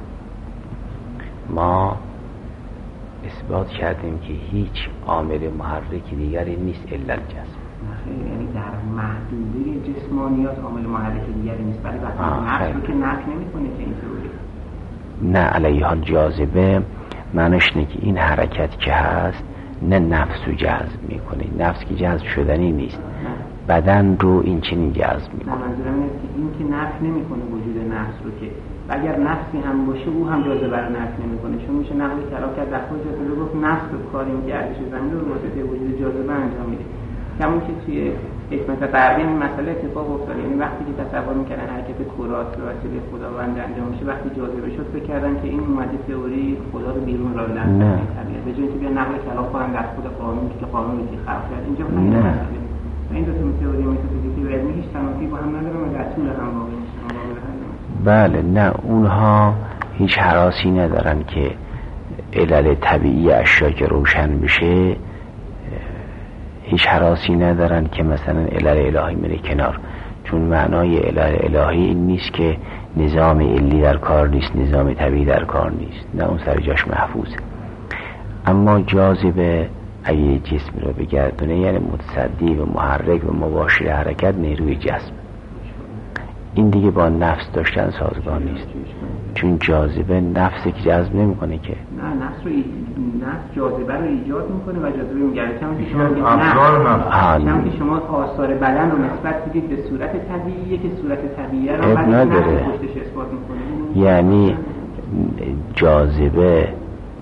ما اثبات کردیم که هیچ عامل محرک دیگری نیست الا الجذب. یعنی در محدوده جسمانیات عامل محرک دیگری نیست، ولی وقتی نفس رو که نفی نمی‌کنه که اینطوری. نه علیه حال جاذبه معناش اینه که این حرکت که هست نه نفس رو جذب میکنه، نفس که جذب شدنی نیست، بدن رو این چنین جذب میکنه. منظورم اینه که این که نفی نمیکنه وجود نفس رو، که اگر نفسی هم باشه او هم جاذبه رو نفی نمیکنه، چون میشه نقل کلام کرد در خود جاذبه گفت نفس رو کاری گردش زمین رو به واسطه وجود جاذبه انجام میده. همون که توی حکمت غربی این مسئله اتفاق افتاد، یعنی وقتی که تصور میکردن حرکت کرات به وسیله خداوند انجام میشه، وقتی جاذبه شد فکر کردن که این اومده تئوری خدا رو بیرون را لنده طبیعت، به جای اینکه بیا نقل کلام کنن در خود قانون که قانون رو خلق کرد. اینجا همین مسئله این دو تا تئوری متافیزیکی و علمی هیچ تنافی با هم ندارن و در طول هم واقع میشن. بله نه اونها هیچ هراسی ندارن که علل طبیعی اشیا که روشن بشه، هیچ هراسی ندارن که مثلا علل الهی میره کنار، چون معنای علل الهی این نیست که نظام علی در کار نیست، نظام طبیعی در کار نیست، نه اون سر جاش محفوظه. اما جاذبه اگه جسمی رو بگردونه یعنی متصدی و محرک و مباشر حرکت نیروی جذب، این دیگه با نفس داشتن سازگار نیست، چون جاذبه نفسی که جذب نمیکنه که نه نفس رو ای... نفس جاذبه رو ایجاد میکنه و جاذبه میگرده. چون که شما ابزار نفس که شما آثار بدن رو نسبت بدید به صورت طبیعیه که صورت طبیعی رو بعد نفس پشتش اثبات میکنه، یعنی جاذبه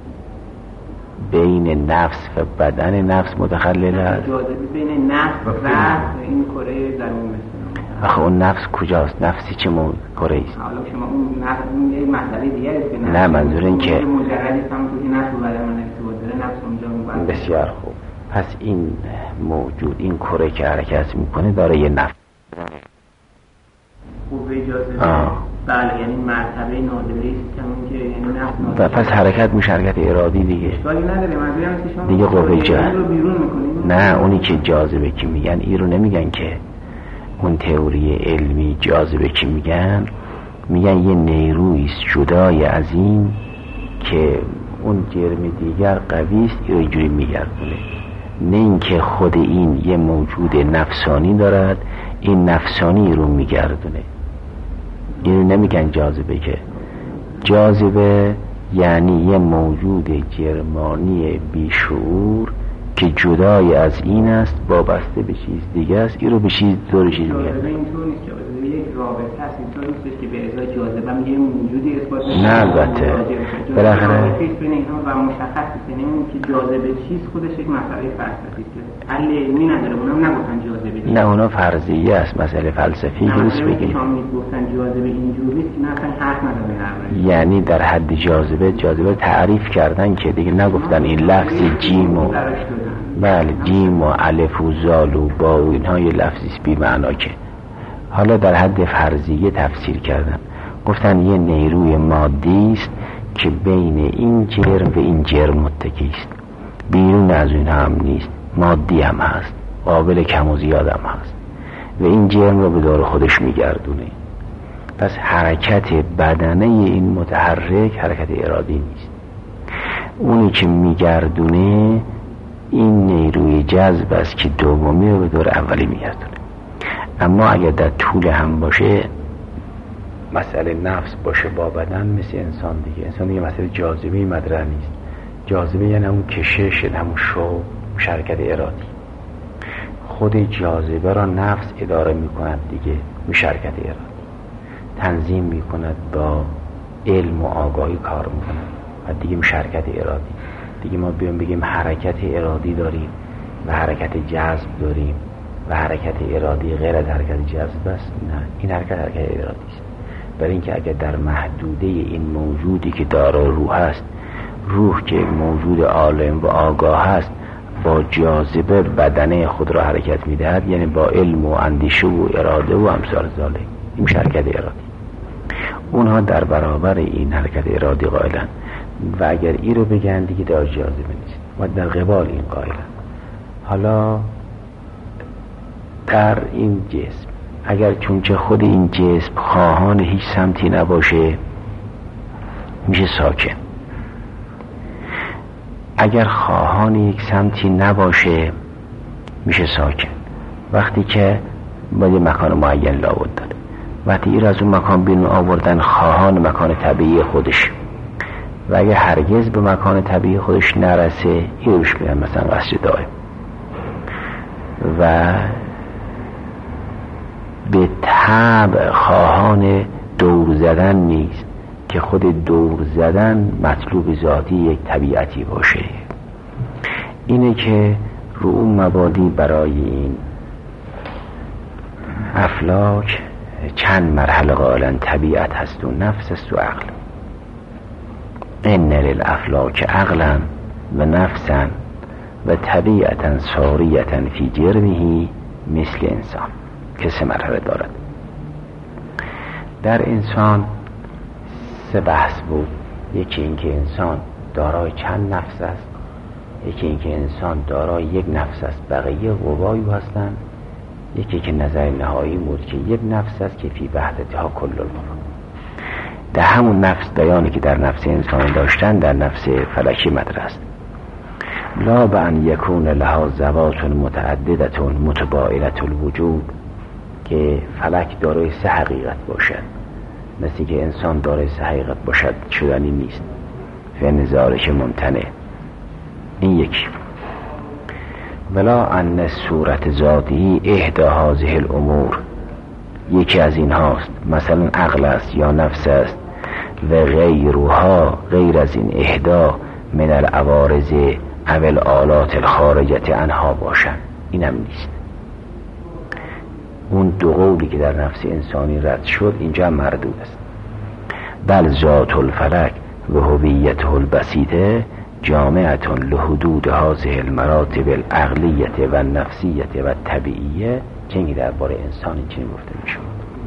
بین نفس و بدن نفس متخلل است. جاذبه بین نفس و این کره درون مثل آخه اون نفس کجاست؟ نفسی چه مو کره است؟ حالا شما اون نفس اون یه مسئله دیگه است که نه منظور این که مجردی هم توی نفس و بدن من ارتباط داره، نفس اونجا میبرد. بسیار خوب. پس این موجود این کره که حرکت میکنه داره یه نفس قوه جاذبه. بله یعنی مرتبه نادره است که یعنی نفس نادره. پس حرکت میشه حرکت ارادی دیگه. اشکالی نداره. منظورم اینه که شما دیگه قوه جاذبه رو بیرون میکنید. نه اونی که جاذبه که میگن این رو نمیگن که اون تئوری علمی جاذبه که میگن میگن یه نیرویی است جدای از این که اون جرم دیگر قوی است یا اینجوری میگردونه، نه اینکه خود این یه موجود نفسانی دارد این نفسانی رو میگردونه. اینو نمیگن جاذبه، که جاذبه یعنی یه موجود جرمانی بیشعور که جدای از این است، وابسته به چیز دیگه است، این رو به چیز دور چیز میگن. جاذبه اینطور نیست که یک رابطه است، اینطور نیست که به ازای جاذبه میگه موجودی اثبات نه البته بالاخره بین اینها و مشخص است، یعنی اون که جاذبه چیست خودش یک مسئله فلسفی است، حل علمی نداره. اونم نگفتن جاذبه نه اونا فرضیه است، مسئله فلسفی درست بگیم. شما میگفتن جاذبه اینجوریه که نه اصلا حرف نداره. یعنی در حد جاذبه جاذبه تعریف کردن که دیگه نگفتن این لفظ جیم و بله جیم و الف و زال و با و اینها یه لفظی بی معنا، که حالا در حد فرضیه تفسیر کردن، گفتن یه نیروی مادی است که بین این جرم و این جرم متکی است، بیرون از این هم نیست، مادی هم هست، قابل کم و زیاد هم هست و این جرم رو به دور خودش میگردونه. پس حرکت بدنه این متحرک حرکت ارادی نیست، اونی که میگردونه این نیروی جذب است که دومی رو به دور اولی میگردونه. اما اگر در طول هم باشه مسئله نفس باشه با بدن مثل انسان دیگه. انسان دیگه مسئله جاذبه مطرح نیست. جاذبه یعنی همون کشش، همون شو، شرکت ارادی. خود جاذبه را نفس اداره میکند دیگه، شرکت ارادی تنظیم میکند، با علم و آگاهی کار میکند و دیگه شرکت ارادی. دیگه ما بیام بگیم حرکت ارادی داریم و حرکت جذب داریم و حرکت ارادی غیر از حرکت جذب است، نه، این حرکت حرکت ارادی است. برای اینکه اگر در محدوده این موجودی که دارای روح است، روح که موجود عالم و آگاه است، با جاذبه بدنه خود را حرکت میدهد، یعنی با علم و اندیشه و اراده و امثال ذالک، این حرکت ارادی. اونها در برابر این حرکت ارادی قائلن و اگر این رو بگن دیگه در جاذبه نیست و در قبال این قائلن. حالا در این جسم اگر چونچه خود این جسم خواهان هیچ سمتی نباشه میشه ساکن. اگر خواهان یک سمتی نباشه میشه ساکن. وقتی که با یه مکان معین لابد داره، وقتی این از اون مکان بیرون آوردن خواهان مکان طبیعی خودش، و اگر هرگز به مکان طبیعی خودش نرسه این روش میدن مثلا قصر دائم و به طبع خواهان دور زدن نیست که خود دور زدن مطلوب ذاتی یک طبیعتی باشه. اینه که رو اون مبادی برای این افلاک چند مرحله قائلن طبیعت هست و نفس است و عقل. ان للافلاک عقلا و نفسا و طبیعتا ساریتا فی جرمه مثل انسان، که سه مرحله دارد. در انسان سه بحث بود. یکی اینکه انسان دارای چند نفس است، یکی اینکه انسان دارای یک نفس است بقیه غوایو هستند، یکی که نظر نهایی بود که یک نفس است که فی وحدتها کل الامور. در همون نفس بیانی که در نفس انسان داشتن در نفس فلکی مطرح است. لا بأن یکون لها ذوات متعددة متباینة الوجود، که فلک دارای سه حقیقت باشد، مثل که انسان دارای سه حقیقت باشد شدنی نیست. فین ذالک ممتنع. این یکی. ولا ان صورت ذاتی احدى هذه الامور، یکی از این هاست، مثلا عقل است یا نفس است، و غیرها غیر از این احدا من العوارض او الآلات الخارجت عنها باشن، این هم نیست. اون دو قولی که در نفس انسانی رد شد اینجا مردود است. بل ذات الفلک و هویته البسیطه جامعه لحدود هذه المراتب العقلیت و نفسیت و طبیعیه، چنگی درباره انسان چنین گفته می شود.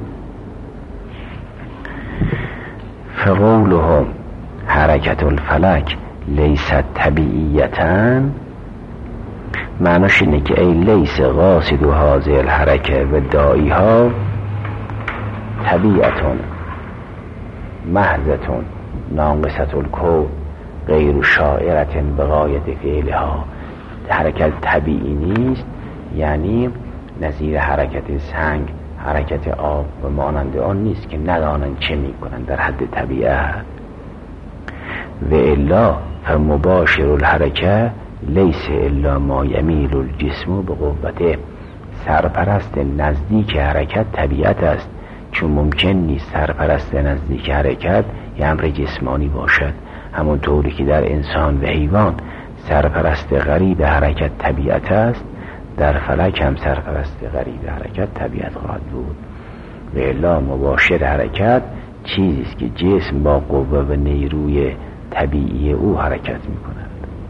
فقولهم حرکت الفلک لیست طبیعیتاً، معناش اینه که ای لیس قاصد و هذه الحرکه و دائی ها طبیعتون محضتون ناقصت الکون غیر شاعرت بغایت فعلها. حرکت طبیعی نیست، یعنی نظیر حرکت سنگ، حرکت آب و مانند آن نیست که ندانن چه میکنن در حد طبیعت. و الا فمباشر الحرکه لیس الا ما یمیل الجسم به قوته، سرپرست نزدیک حرکت طبیعت است، چون ممکن نیست سرپرست نزدیک حرکت یه امر جسمانی باشد. همون طوری که در انسان و حیوان سرپرست غریب حرکت طبیعت است، در فلک هم سرپرست غریب حرکت طبیعت خواهد بود. و الا مباشر حرکت چیزی است که جسم با قوه و نیروی طبیعی او حرکت می کند.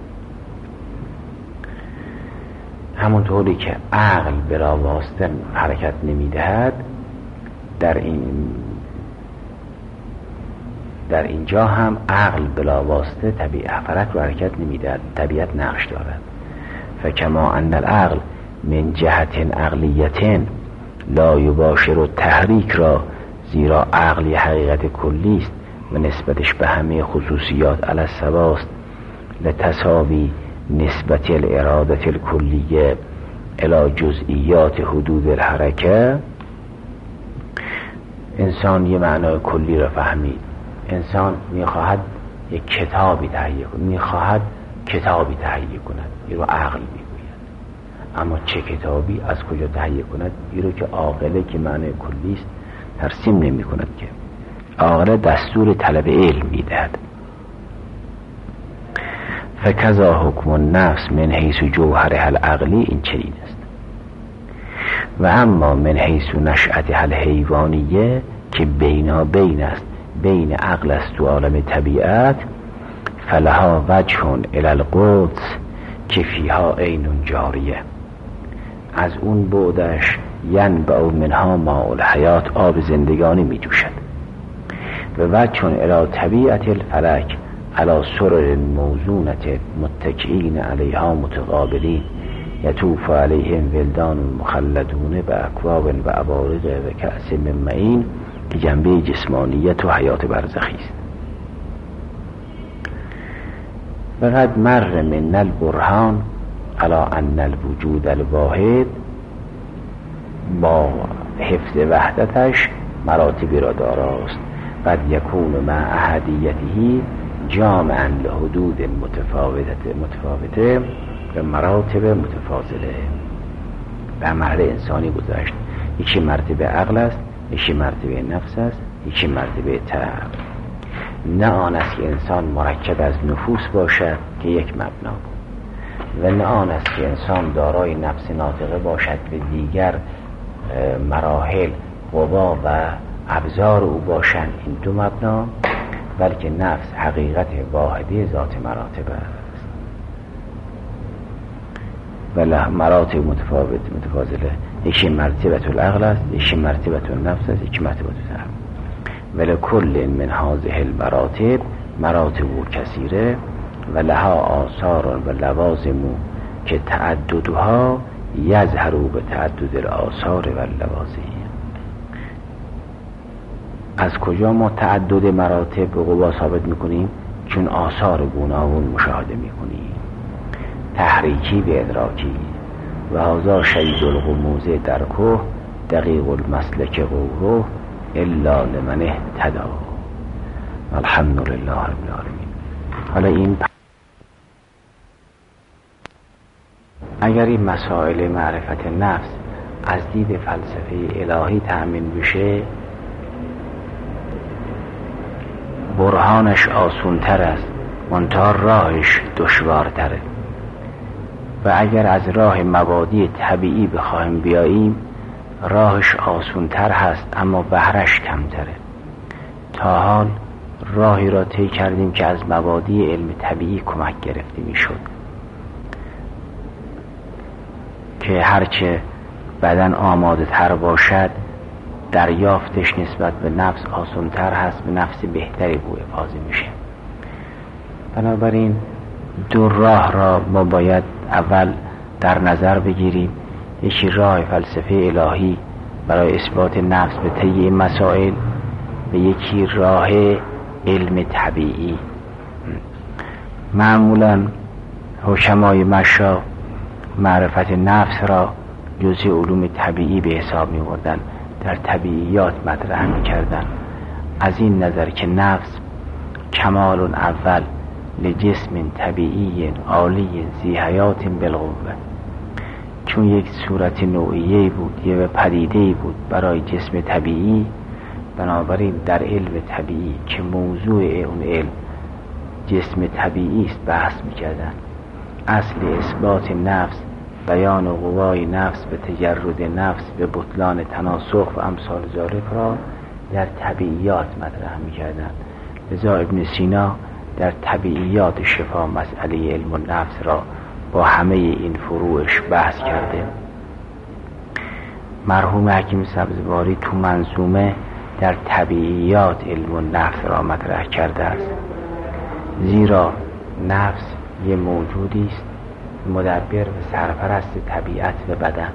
همونطوری که عقل بلا واسطه حرکت نمی دهد، در این در اینجا هم عقل بلا واسطه طبیعت فلک رو حرکت نمی دهد، طبیعت نقش دارد. فکما ان العقل من جهت عقلیت لا یباشر التحریک را، زیرا عقل یه حقیقت کلی است و نسبتش به همه خصوصیات علی السواست، لتساوی نسبت الاراده الکلیه الی جزئیات حدود الحرکه، انسان یه معنای کلی را فهمید. انسان میخواهد یک کتابی تهیه کند، میخواهد کتابی تهیه کند، این رو عقل میگوید. اما چه کتابی از کجا تهیه کند؟ این رو که عاقله که معنای کلی است ترسیم نمی کند، که عاقله دستور طلب علم میدهد. فکذا حکم النفس من حیث جوهرها العقلی، این چنین است. و اما من حیث نشأتها الحیوانیه که بینا بین است، بین عقل است و عالم طبیعت، فلها وجه الی القدس که فیها عین جاریه، از اون بعدش ینبع منها ماء الحیات، آب زندگانی می جوشد. و وجه الی طبیعت الفلک علی سرر موزونة متکئین علیها متقابلین یطوف علیهم ولدان مخلدون باکواب و ابارق و کأس من معین، که جنبه جسمانیت و حیات برزخی است. وقد مر من البرهان علی ان الوجود الواحد، با حفظ وحدتش مراتبی را داراست. قد یکون مع احدیته جامعا لحدود متفاوته متفاوته و مراتب متفاضله. به مرحله انسانی گذشت، یکی مرتبه عقل است، یکی مرتبه نفس است، یکی مرتبه طبع. نه آن است که انسان مرکب از نفوس باشد که یک مبنا، و نه آن است که انسان دارای نفس ناطقه باشد و دیگر مراحل قوا و ابزار او باشند، این دو مبنا، بلکه نفس حقیقت واحده ذات مراتب است و مراتب متفاوت متفاضله. یکی مرتبه العقل است، یکی مرتبه النفس است، یکی مرتبه الطبع. ولکل من هذه المراتب مراتب کثیره و لها آثار و لوازم که تعددها یظهر به تعدد الآثار و اللوازم. از کجا ما تعدد مراتب به قوا ثابت میکنیم؟ چون آثار گوناگون مشاهده میکنیم، تحریکی به ادراکی. و هذا شید الغموز درکه دقیق المسلک غوره الا لمن اهتدی. الحمد لله رب العالمین. حالا این اگر این مسائل معرفت نفس از دید فلسفه الهی تأمین بشه، برهانش آسونتر است، منتها راهش دشوارتره. و اگر از راه مبادی طبیعی بخواهیم بیاییم، راهش آسونتر هست اما بهرش کمتره. تا حال راهی را طی کردیم که از مبادی علم طبیعی کمک گرفته میشد، که هرچه بدن آماده تر باشد دریافتش نسبت به نفس آسان‌تر هست، به نفس بهتری بو افاضه میشه. بنابراین دو راه را ما باید اول در نظر بگیریم، یکی راه فلسفه الهی برای اثبات نفس به طی این مسائل و یکی راه علم طبیعی. معمولا حکمای مشا معرفت نفس را جزء علوم طبیعی به حساب می بردن، در طبیعیات مطرح می کردن، از این نظر که نفس کمال اول لجسم طبیعی عالی ذی حیات بالقوه، چون یک صورت نوعیه بود، یک پدیده بود برای جسم طبیعی. بنابراین در علم طبیعی که موضوع اون علم جسم طبیعی است بحث می کردن. اصل اثبات نفس، بیان قوای نفس به تجرد نفس، به بطلان تناسخ و امثال ذالک را در طبیعیات مطرح می کردن. لذا ابن سینا در طبیعیات شفا مسئله علم و نفس را با همه این فروعش بحث کرده. مرحوم حکیم سبزواری تو منظومه در طبیعیات علم و نفس را مطرح کرده است، زیرا نفس یه موجودی است مدبر و سرپرست طبیعت و بدن،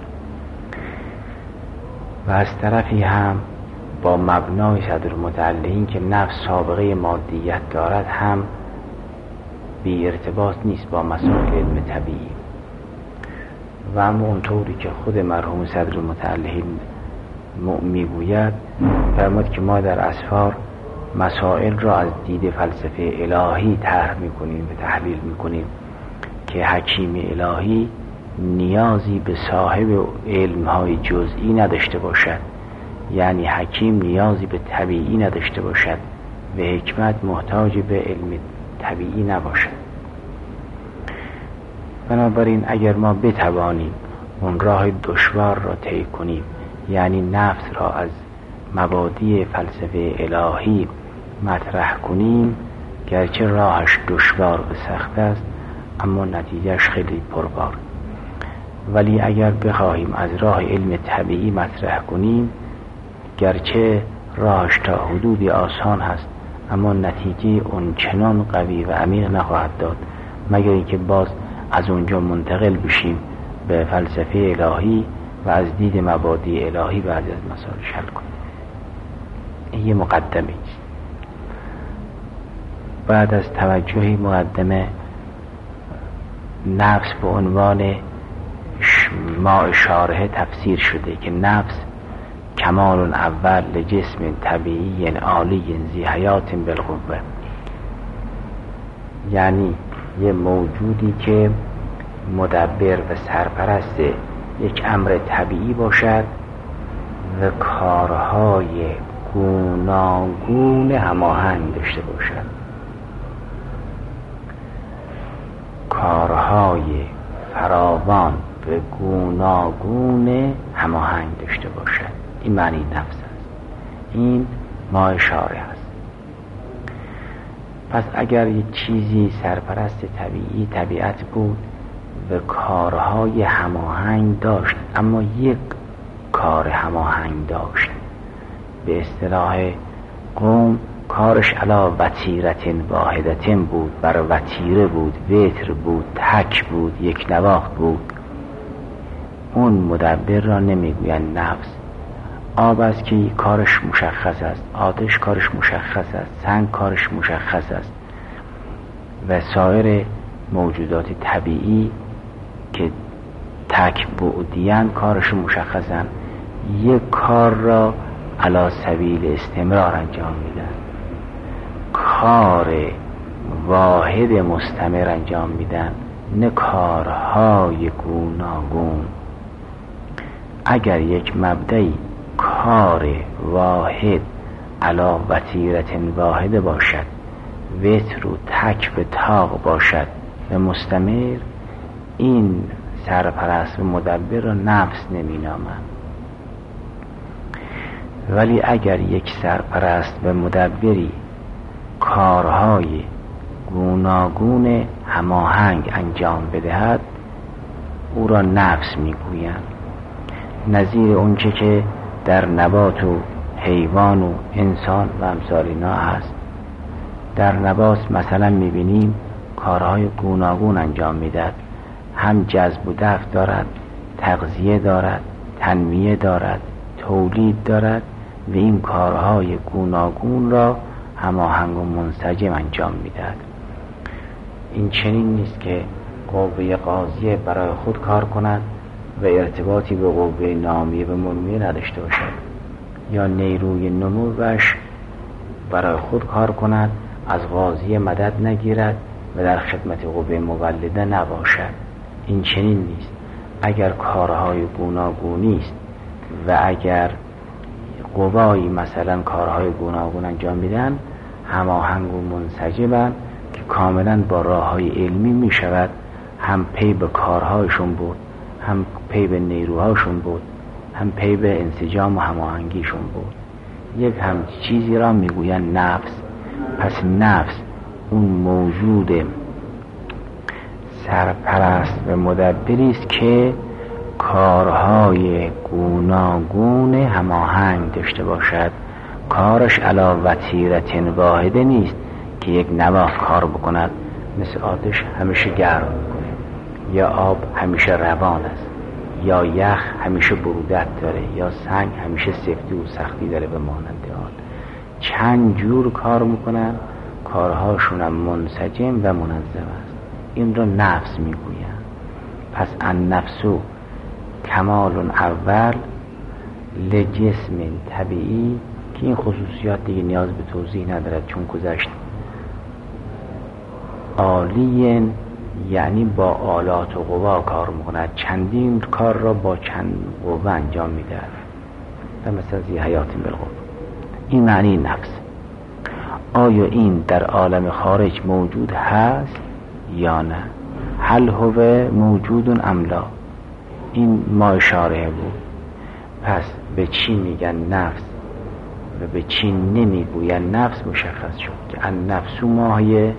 و از طرفی هم با مبنای صدرالمتعلقین که نفس سابقه مادیت دارد هم بی ارتباط نیست با مسائل علم طبیعی. و اما اونطوری که خود مرحوم صدرالمتعلقین میگوید فرمود که ما در اسفار مسائل را از دید فلسفه الهی طرح میکنیم و تحلیل میکنیم که حکیم الهی نیازی به صاحب علمهای جزئی نداشته باشد، یعنی حکیم نیازی به طبیعی نداشته باشد و حکمت محتاج به علم طبیعی نباشد. بنابراین اگر ما بتوانیم اون راه دشوار را طی کنیم، یعنی نفس را از مبادی فلسفه الهی مطرح کنیم، گرچه راهش دشوار و سخت است اما نتیجهش خیلی پربار، ولی اگر بخواهیم از راه علم طبیعی مطرح کنیم، گرچه راهش تا حدودی آسان هست اما نتیجه اون چنان قوی و عمیق نخواهد داد، مگر اینکه باز از اونجا منتقل بشیم به فلسفه الهی و از دید مبادی الهی بعضی از مسائل حل کنیم. این یه مقدمه است. بعد از توجهی مقدمه نفس به عنوان ما شارح تفسیر شده که نفس کمال اول لجسم طبیعی عالی ذی حیات بالقوه، یعنی یه موجودی که مدبر و سرپرست یک امر طبیعی باشد و کارهای گوناگون هماهنگ داشته باشد، کارهای فراوان و گوناگون هماهنگ داشته باشد. این معنی نفس است. این ما شارع است. پس اگر یک چیزی سرپرست طبیعی طبیعت بود و کارهای هماهنگ داشت، اما یک کار هماهنگ داشت، به اصطلاح قوم کارش علا وتیرت واحدت بود، بر وتیره بود، وتر بود، تک بود، یک نواخت بود، اون مدبر را نمیگویند نفس. آب است که کارش مشخص است، آتش کارش مشخص است، سنگ کارش مشخص است و سایر موجودات طبیعی که تک بعدیان کارش مشخصن، یک کار را علی سبیل استمرار انجام میدن، کار واحد مستمر انجام میدن، نه کارهای گوناگون. اگر یک مبدأی کار واحد علا وتیرت واحد باشد، وتر و تک به تاق باشد و مستمر، این سرپرست و مدبر را نفس نمی نامند. ولی اگر یک سرپرست و مدبری کارهای گوناگون هماهنگ انجام بدهد، او را نفس میگویند. نظیر اونچه که در نبات و حیوان و انسان و امثال اینا هست. در نبات مثلا میبینیم کارهای گوناگون انجام میدهد، هم جذب و دفع دارد، تغذیه دارد، تنمیه دارد، تولید دارد و این کارهای گوناگون را هماهنگ و منسجم انجام میدهد. این چنین نیست که قوه قاضیه برای خود کار کند و ارتباطی به قوه نامیه و منمیه نداشته باشد، یا نیروی نموش برای خود کار کند، از قاضی مدد نگیرد و در خدمت قوه مولده نباشد. این چنین نیست. اگر کارهای گوناگونی است و اگر قوایی مثلا کارهای گوناگون انجام میدن، هماهنگ و منسجمن که کاملا با راههای علمی می شود هم پی به کارهایشون بود، هم پی به نیروهاشون بود، هم پی به انسجام و هماهنگیشون بود. یک هم چیزی را میگوین نفس. پس نفس اون موجود سرپرست و مدبری است که کارهای گوناگون هماهنگ داشته باشد. کارش علا وتیرت واحده نیست که یک نواخت کار بکند، مثل آتش همیشه گرم میکنه، یا آب همیشه روان است، یا یخ همیشه برودت داره، یا سنگ همیشه سفتی و سختی داره به مانند آن. چند جور کار میکنن، کارهاشون هم منسجم و منظم است. این را نفس میگوین. پس ان نفسو کمال اول لجسم طبیعی که این خصوصیات دیگه نیاز به توضیح ندارد چون گذشت. عالی یعنی با آلات و قوا کار میکند، چندین کار را با چند قوه انجام میدهد، مثلا زی حیات بالقوه. این معنی نفس. آیا این در عالم خارج موجود هست یا نه؟ هل هو موجود ام لا؟ این ما اشاره بود. پس به چی میگن نفس و به چی نمیگوین نفس مشخص شد که النفس ماهیه.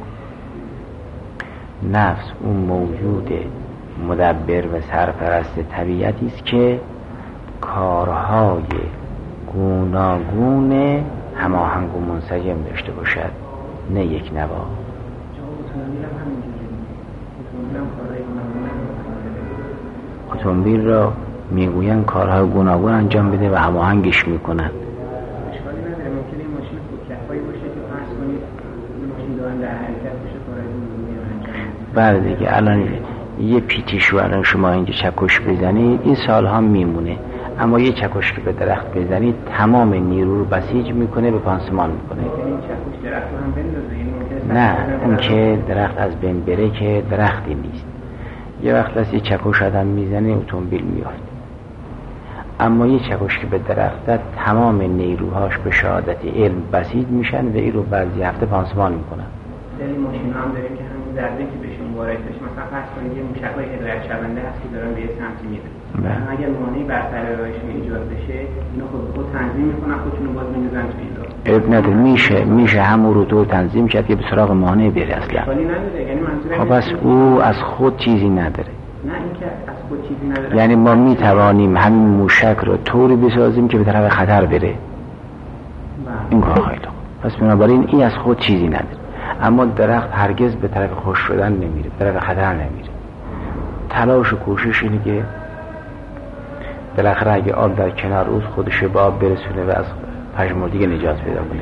نفس اون موجود مدبر و سرپرست طبیعتی است که کارهای گوناگون هماهنگ و منسجم داشته باشد، نه یک نوا. اتومبیل را میگوین کارهای گوناگون انجام بده و هماهنگش میکنن. اشکالی نداره، ممکنه این ماشین خودکفایی باشه که فرض کنید ماشین دارن در حرکت باشه کارهای گوناگون انجام بده. بله دیگه الان یه پیتیشو الان شما اینجا چکش بزنید این سالها میمونه، اما یه چکش که به درخت بزنید تمام نیرو رو بسیج میکنه، به پانسمان میکنه. این چکش درخت رو هم بندازه؟ نه، اون که درخت از بین بره که درختی نیست. یه وقت از یه چکش آدم میزنه اتومبیل میافت، اما یه چکش که به درخت تمام نیروهاش به شهادت علم بسیج میشن و این رو بعضی هفته پانسمان میکنن. خیلی ماشین هم داریم که همین ضربه که بهشون وارد بشه، مثلا فرض کنید یه موشک‌های هدایت شونده هست که دارن به یه سمتی میرن، اگر مانعی بر سر راهشون ایجاد بشه اینا خود به خود تنظیم میکنن، خودشون رو باز میندازن تو این راه. اب نداره، میشه میشه همون رو تو تنظیم کرد که به سراغ مانع بره اصلا. ولی نداره، یعنی منظورم خب بس او از خود چیزی نداره. نه اینکه از خود چیزی نداره، یعنی ما میتوانیم همین موشک رو طوری بسازیم که به طرف خطر بره. این کار خیلی خوب. پس بنابراین این از خود چیزی نداره. اما درخت هرگز به طرف خوش شدن نمیره، به طرف خطر نمیره. تلاش و کوشش اینه که بالاخره اگه آب در کنار روز خودش به آب برسونه و از پژمردگی نجات پیدا کنه.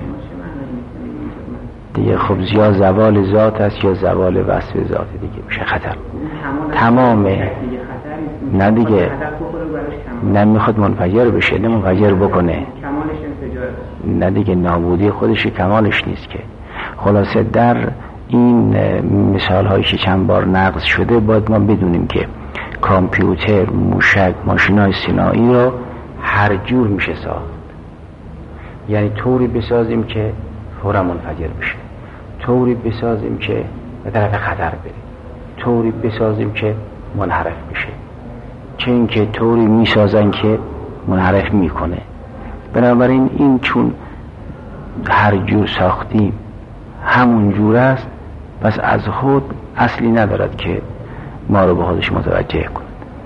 دیگه خب یا زوال ذات است یا زوال وصف ذات، دیگه میشه خطر. تمام نه دیگه نه میخواد منفجر بشه، نه منفجر بکنه، نه دیگه نابودی خودش کمالش نیست که. خلاصه در این مثال هایی که چند بار نقض شده باید ما بدونیم که کامپیوتر، موشک، ماشین های صناعی رو هر جور میشه ساخت. یعنی طوری بسازیم که فورا منفجر بشه، طوری بسازیم که به طرف خطر بره، طوری بسازیم که منحرف بشه، چه این که طوری میسازن که منحرف میکنه. بنابراین این چون هر جور ساختیم همون جور است، پس از خود اصلی ندارد که ما رو به خودش متوجه کند.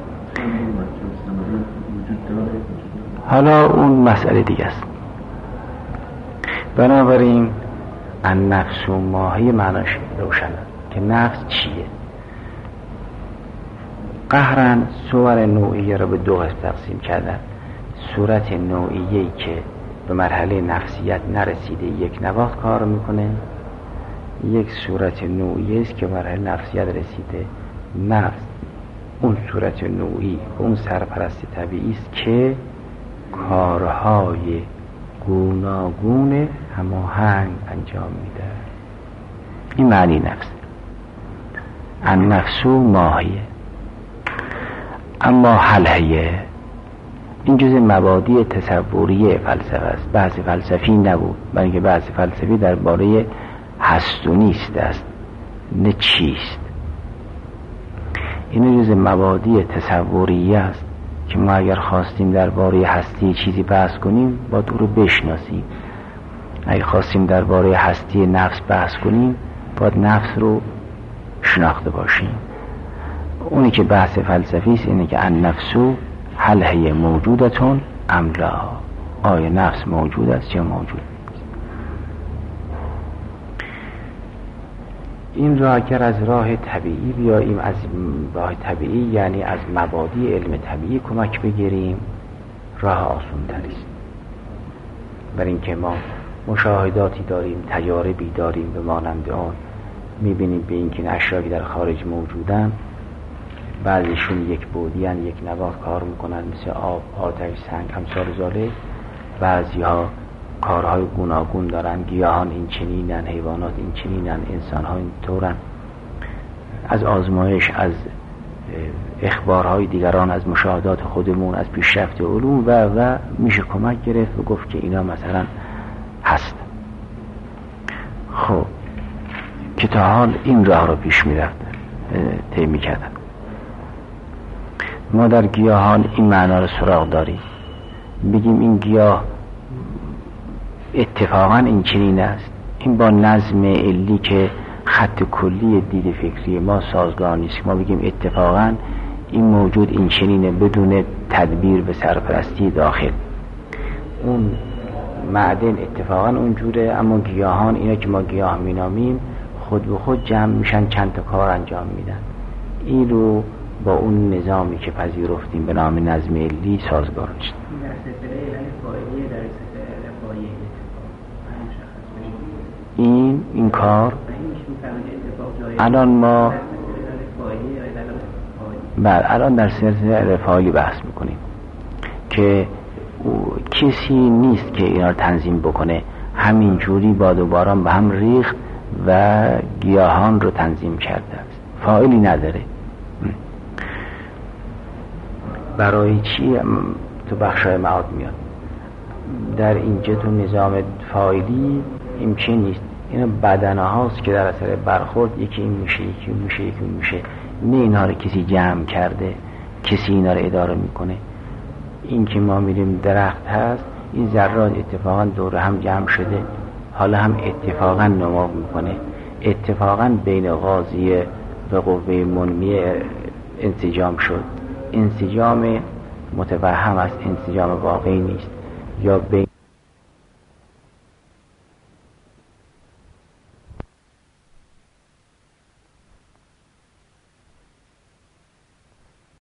حالا اون مسئله دیگه است. بنابراین النفس و ماهی معناش روشن است که نفس چیه. قهرن صور نوعیه را به دو قسم تقسیم کردن. صورت نوعیه‌ای که به مرحله نفسیت نرسیده یک نواخت کار میکنه، یک صورت نوعی است که مرحله نفسیت رسیده. نفس اون صورت نوعی، اون سرپرست طبیعی است که کارهای گوناگون هماهنگ انجام میده. این معنی نفس. النفس ماهیه. اما حلهیه این جزء مبادی تصوری فلسفه است. بحث فلسفی نبود، بلکه بحث فلسفی درباره هست و نیست است، نه چیست. این جزء مبادی تصوری است که ما اگر خواستیم درباره هستی چیزی بحث کنیم باید او رو بشناسیم. اگر خواستیم درباره هستی نفس بحث کنیم باید نفس رو شناخته باشیم. اونی که بحث فلسفی است اینه که النفس هل هی موجودتون ام لا، آیا نفس موجود است یا موجود نیست. این را اگر از راه طبیعی بیاییم، از راه طبیعی یعنی از مبادی علم طبیعی کمک بگیریم، راه آسان تری است. برای اینکه ما مشاهداتی داریم، تجاربی داریم به مانند آن، میبینیم به اینکه اشیایی در خارج موجودن بعضیشون یک بودی هن، یک نواخت کار میکنن مثل آب، آتش، سنگ، همسال زاله. بعضی ها کارهای گوناگون دارن، گیاهان این چنینن، حیوانات این چنینن، انسان ها این طورن. از آزمایش، از اخبارهای دیگران، از مشاهدات خودمون، از پیشرفت علوم و و میشه کمک گرفت و گفت که اینا مثلا هست. خب که تا حال این راه رو پیش میرفت طی میکردن. ما در گیاهان این معنا رو سراغ داریم، بگیم این گیاه اتفاقا این چنین است، این با نظم علی که خط کلی دید فکری ما سازگار نیست. ما بگیم اتفاقا این موجود این چنینه بدون تدبیر به سرپرستی داخل. اون معدن اتفاقا اونجوره، اما گیاهان، اینا که ما گیاه مینامیم، خود به خود جمع میشن، چند تا کار انجام میدن. این رو با اون نظامی که پذیرفتیم به نام نظم علی سازگار نیست. این این کار الان ما بله الان در سلسله فاعلی بحث میکنیم که کسی نیست که اینا رو تنظیم بکنه، همین جوری باد و باران به هم ریخت و گیاهان رو تنظیم کرده است، فاعلی نداره. برای چی تو بخشای معاد میاد در اینجا تو نظام فاعلی این چی نیست، اینا بدنه هاست که در اثر برخورد یکی این میشه یکی این میشه یکی این میشه، نه اینها رو کسی جمع کرده، کسی اینا رو اداره میکنه. این که ما میریم درخت هست، این ذرات اتفاقا دور هم جمع شده، حالا هم اتفاقا نمو میکنه، اتفاقا بین قاضیه و قوه منمیه انسجام شد. انسجام متوهم است، انسجام واقعی نیست. یا بین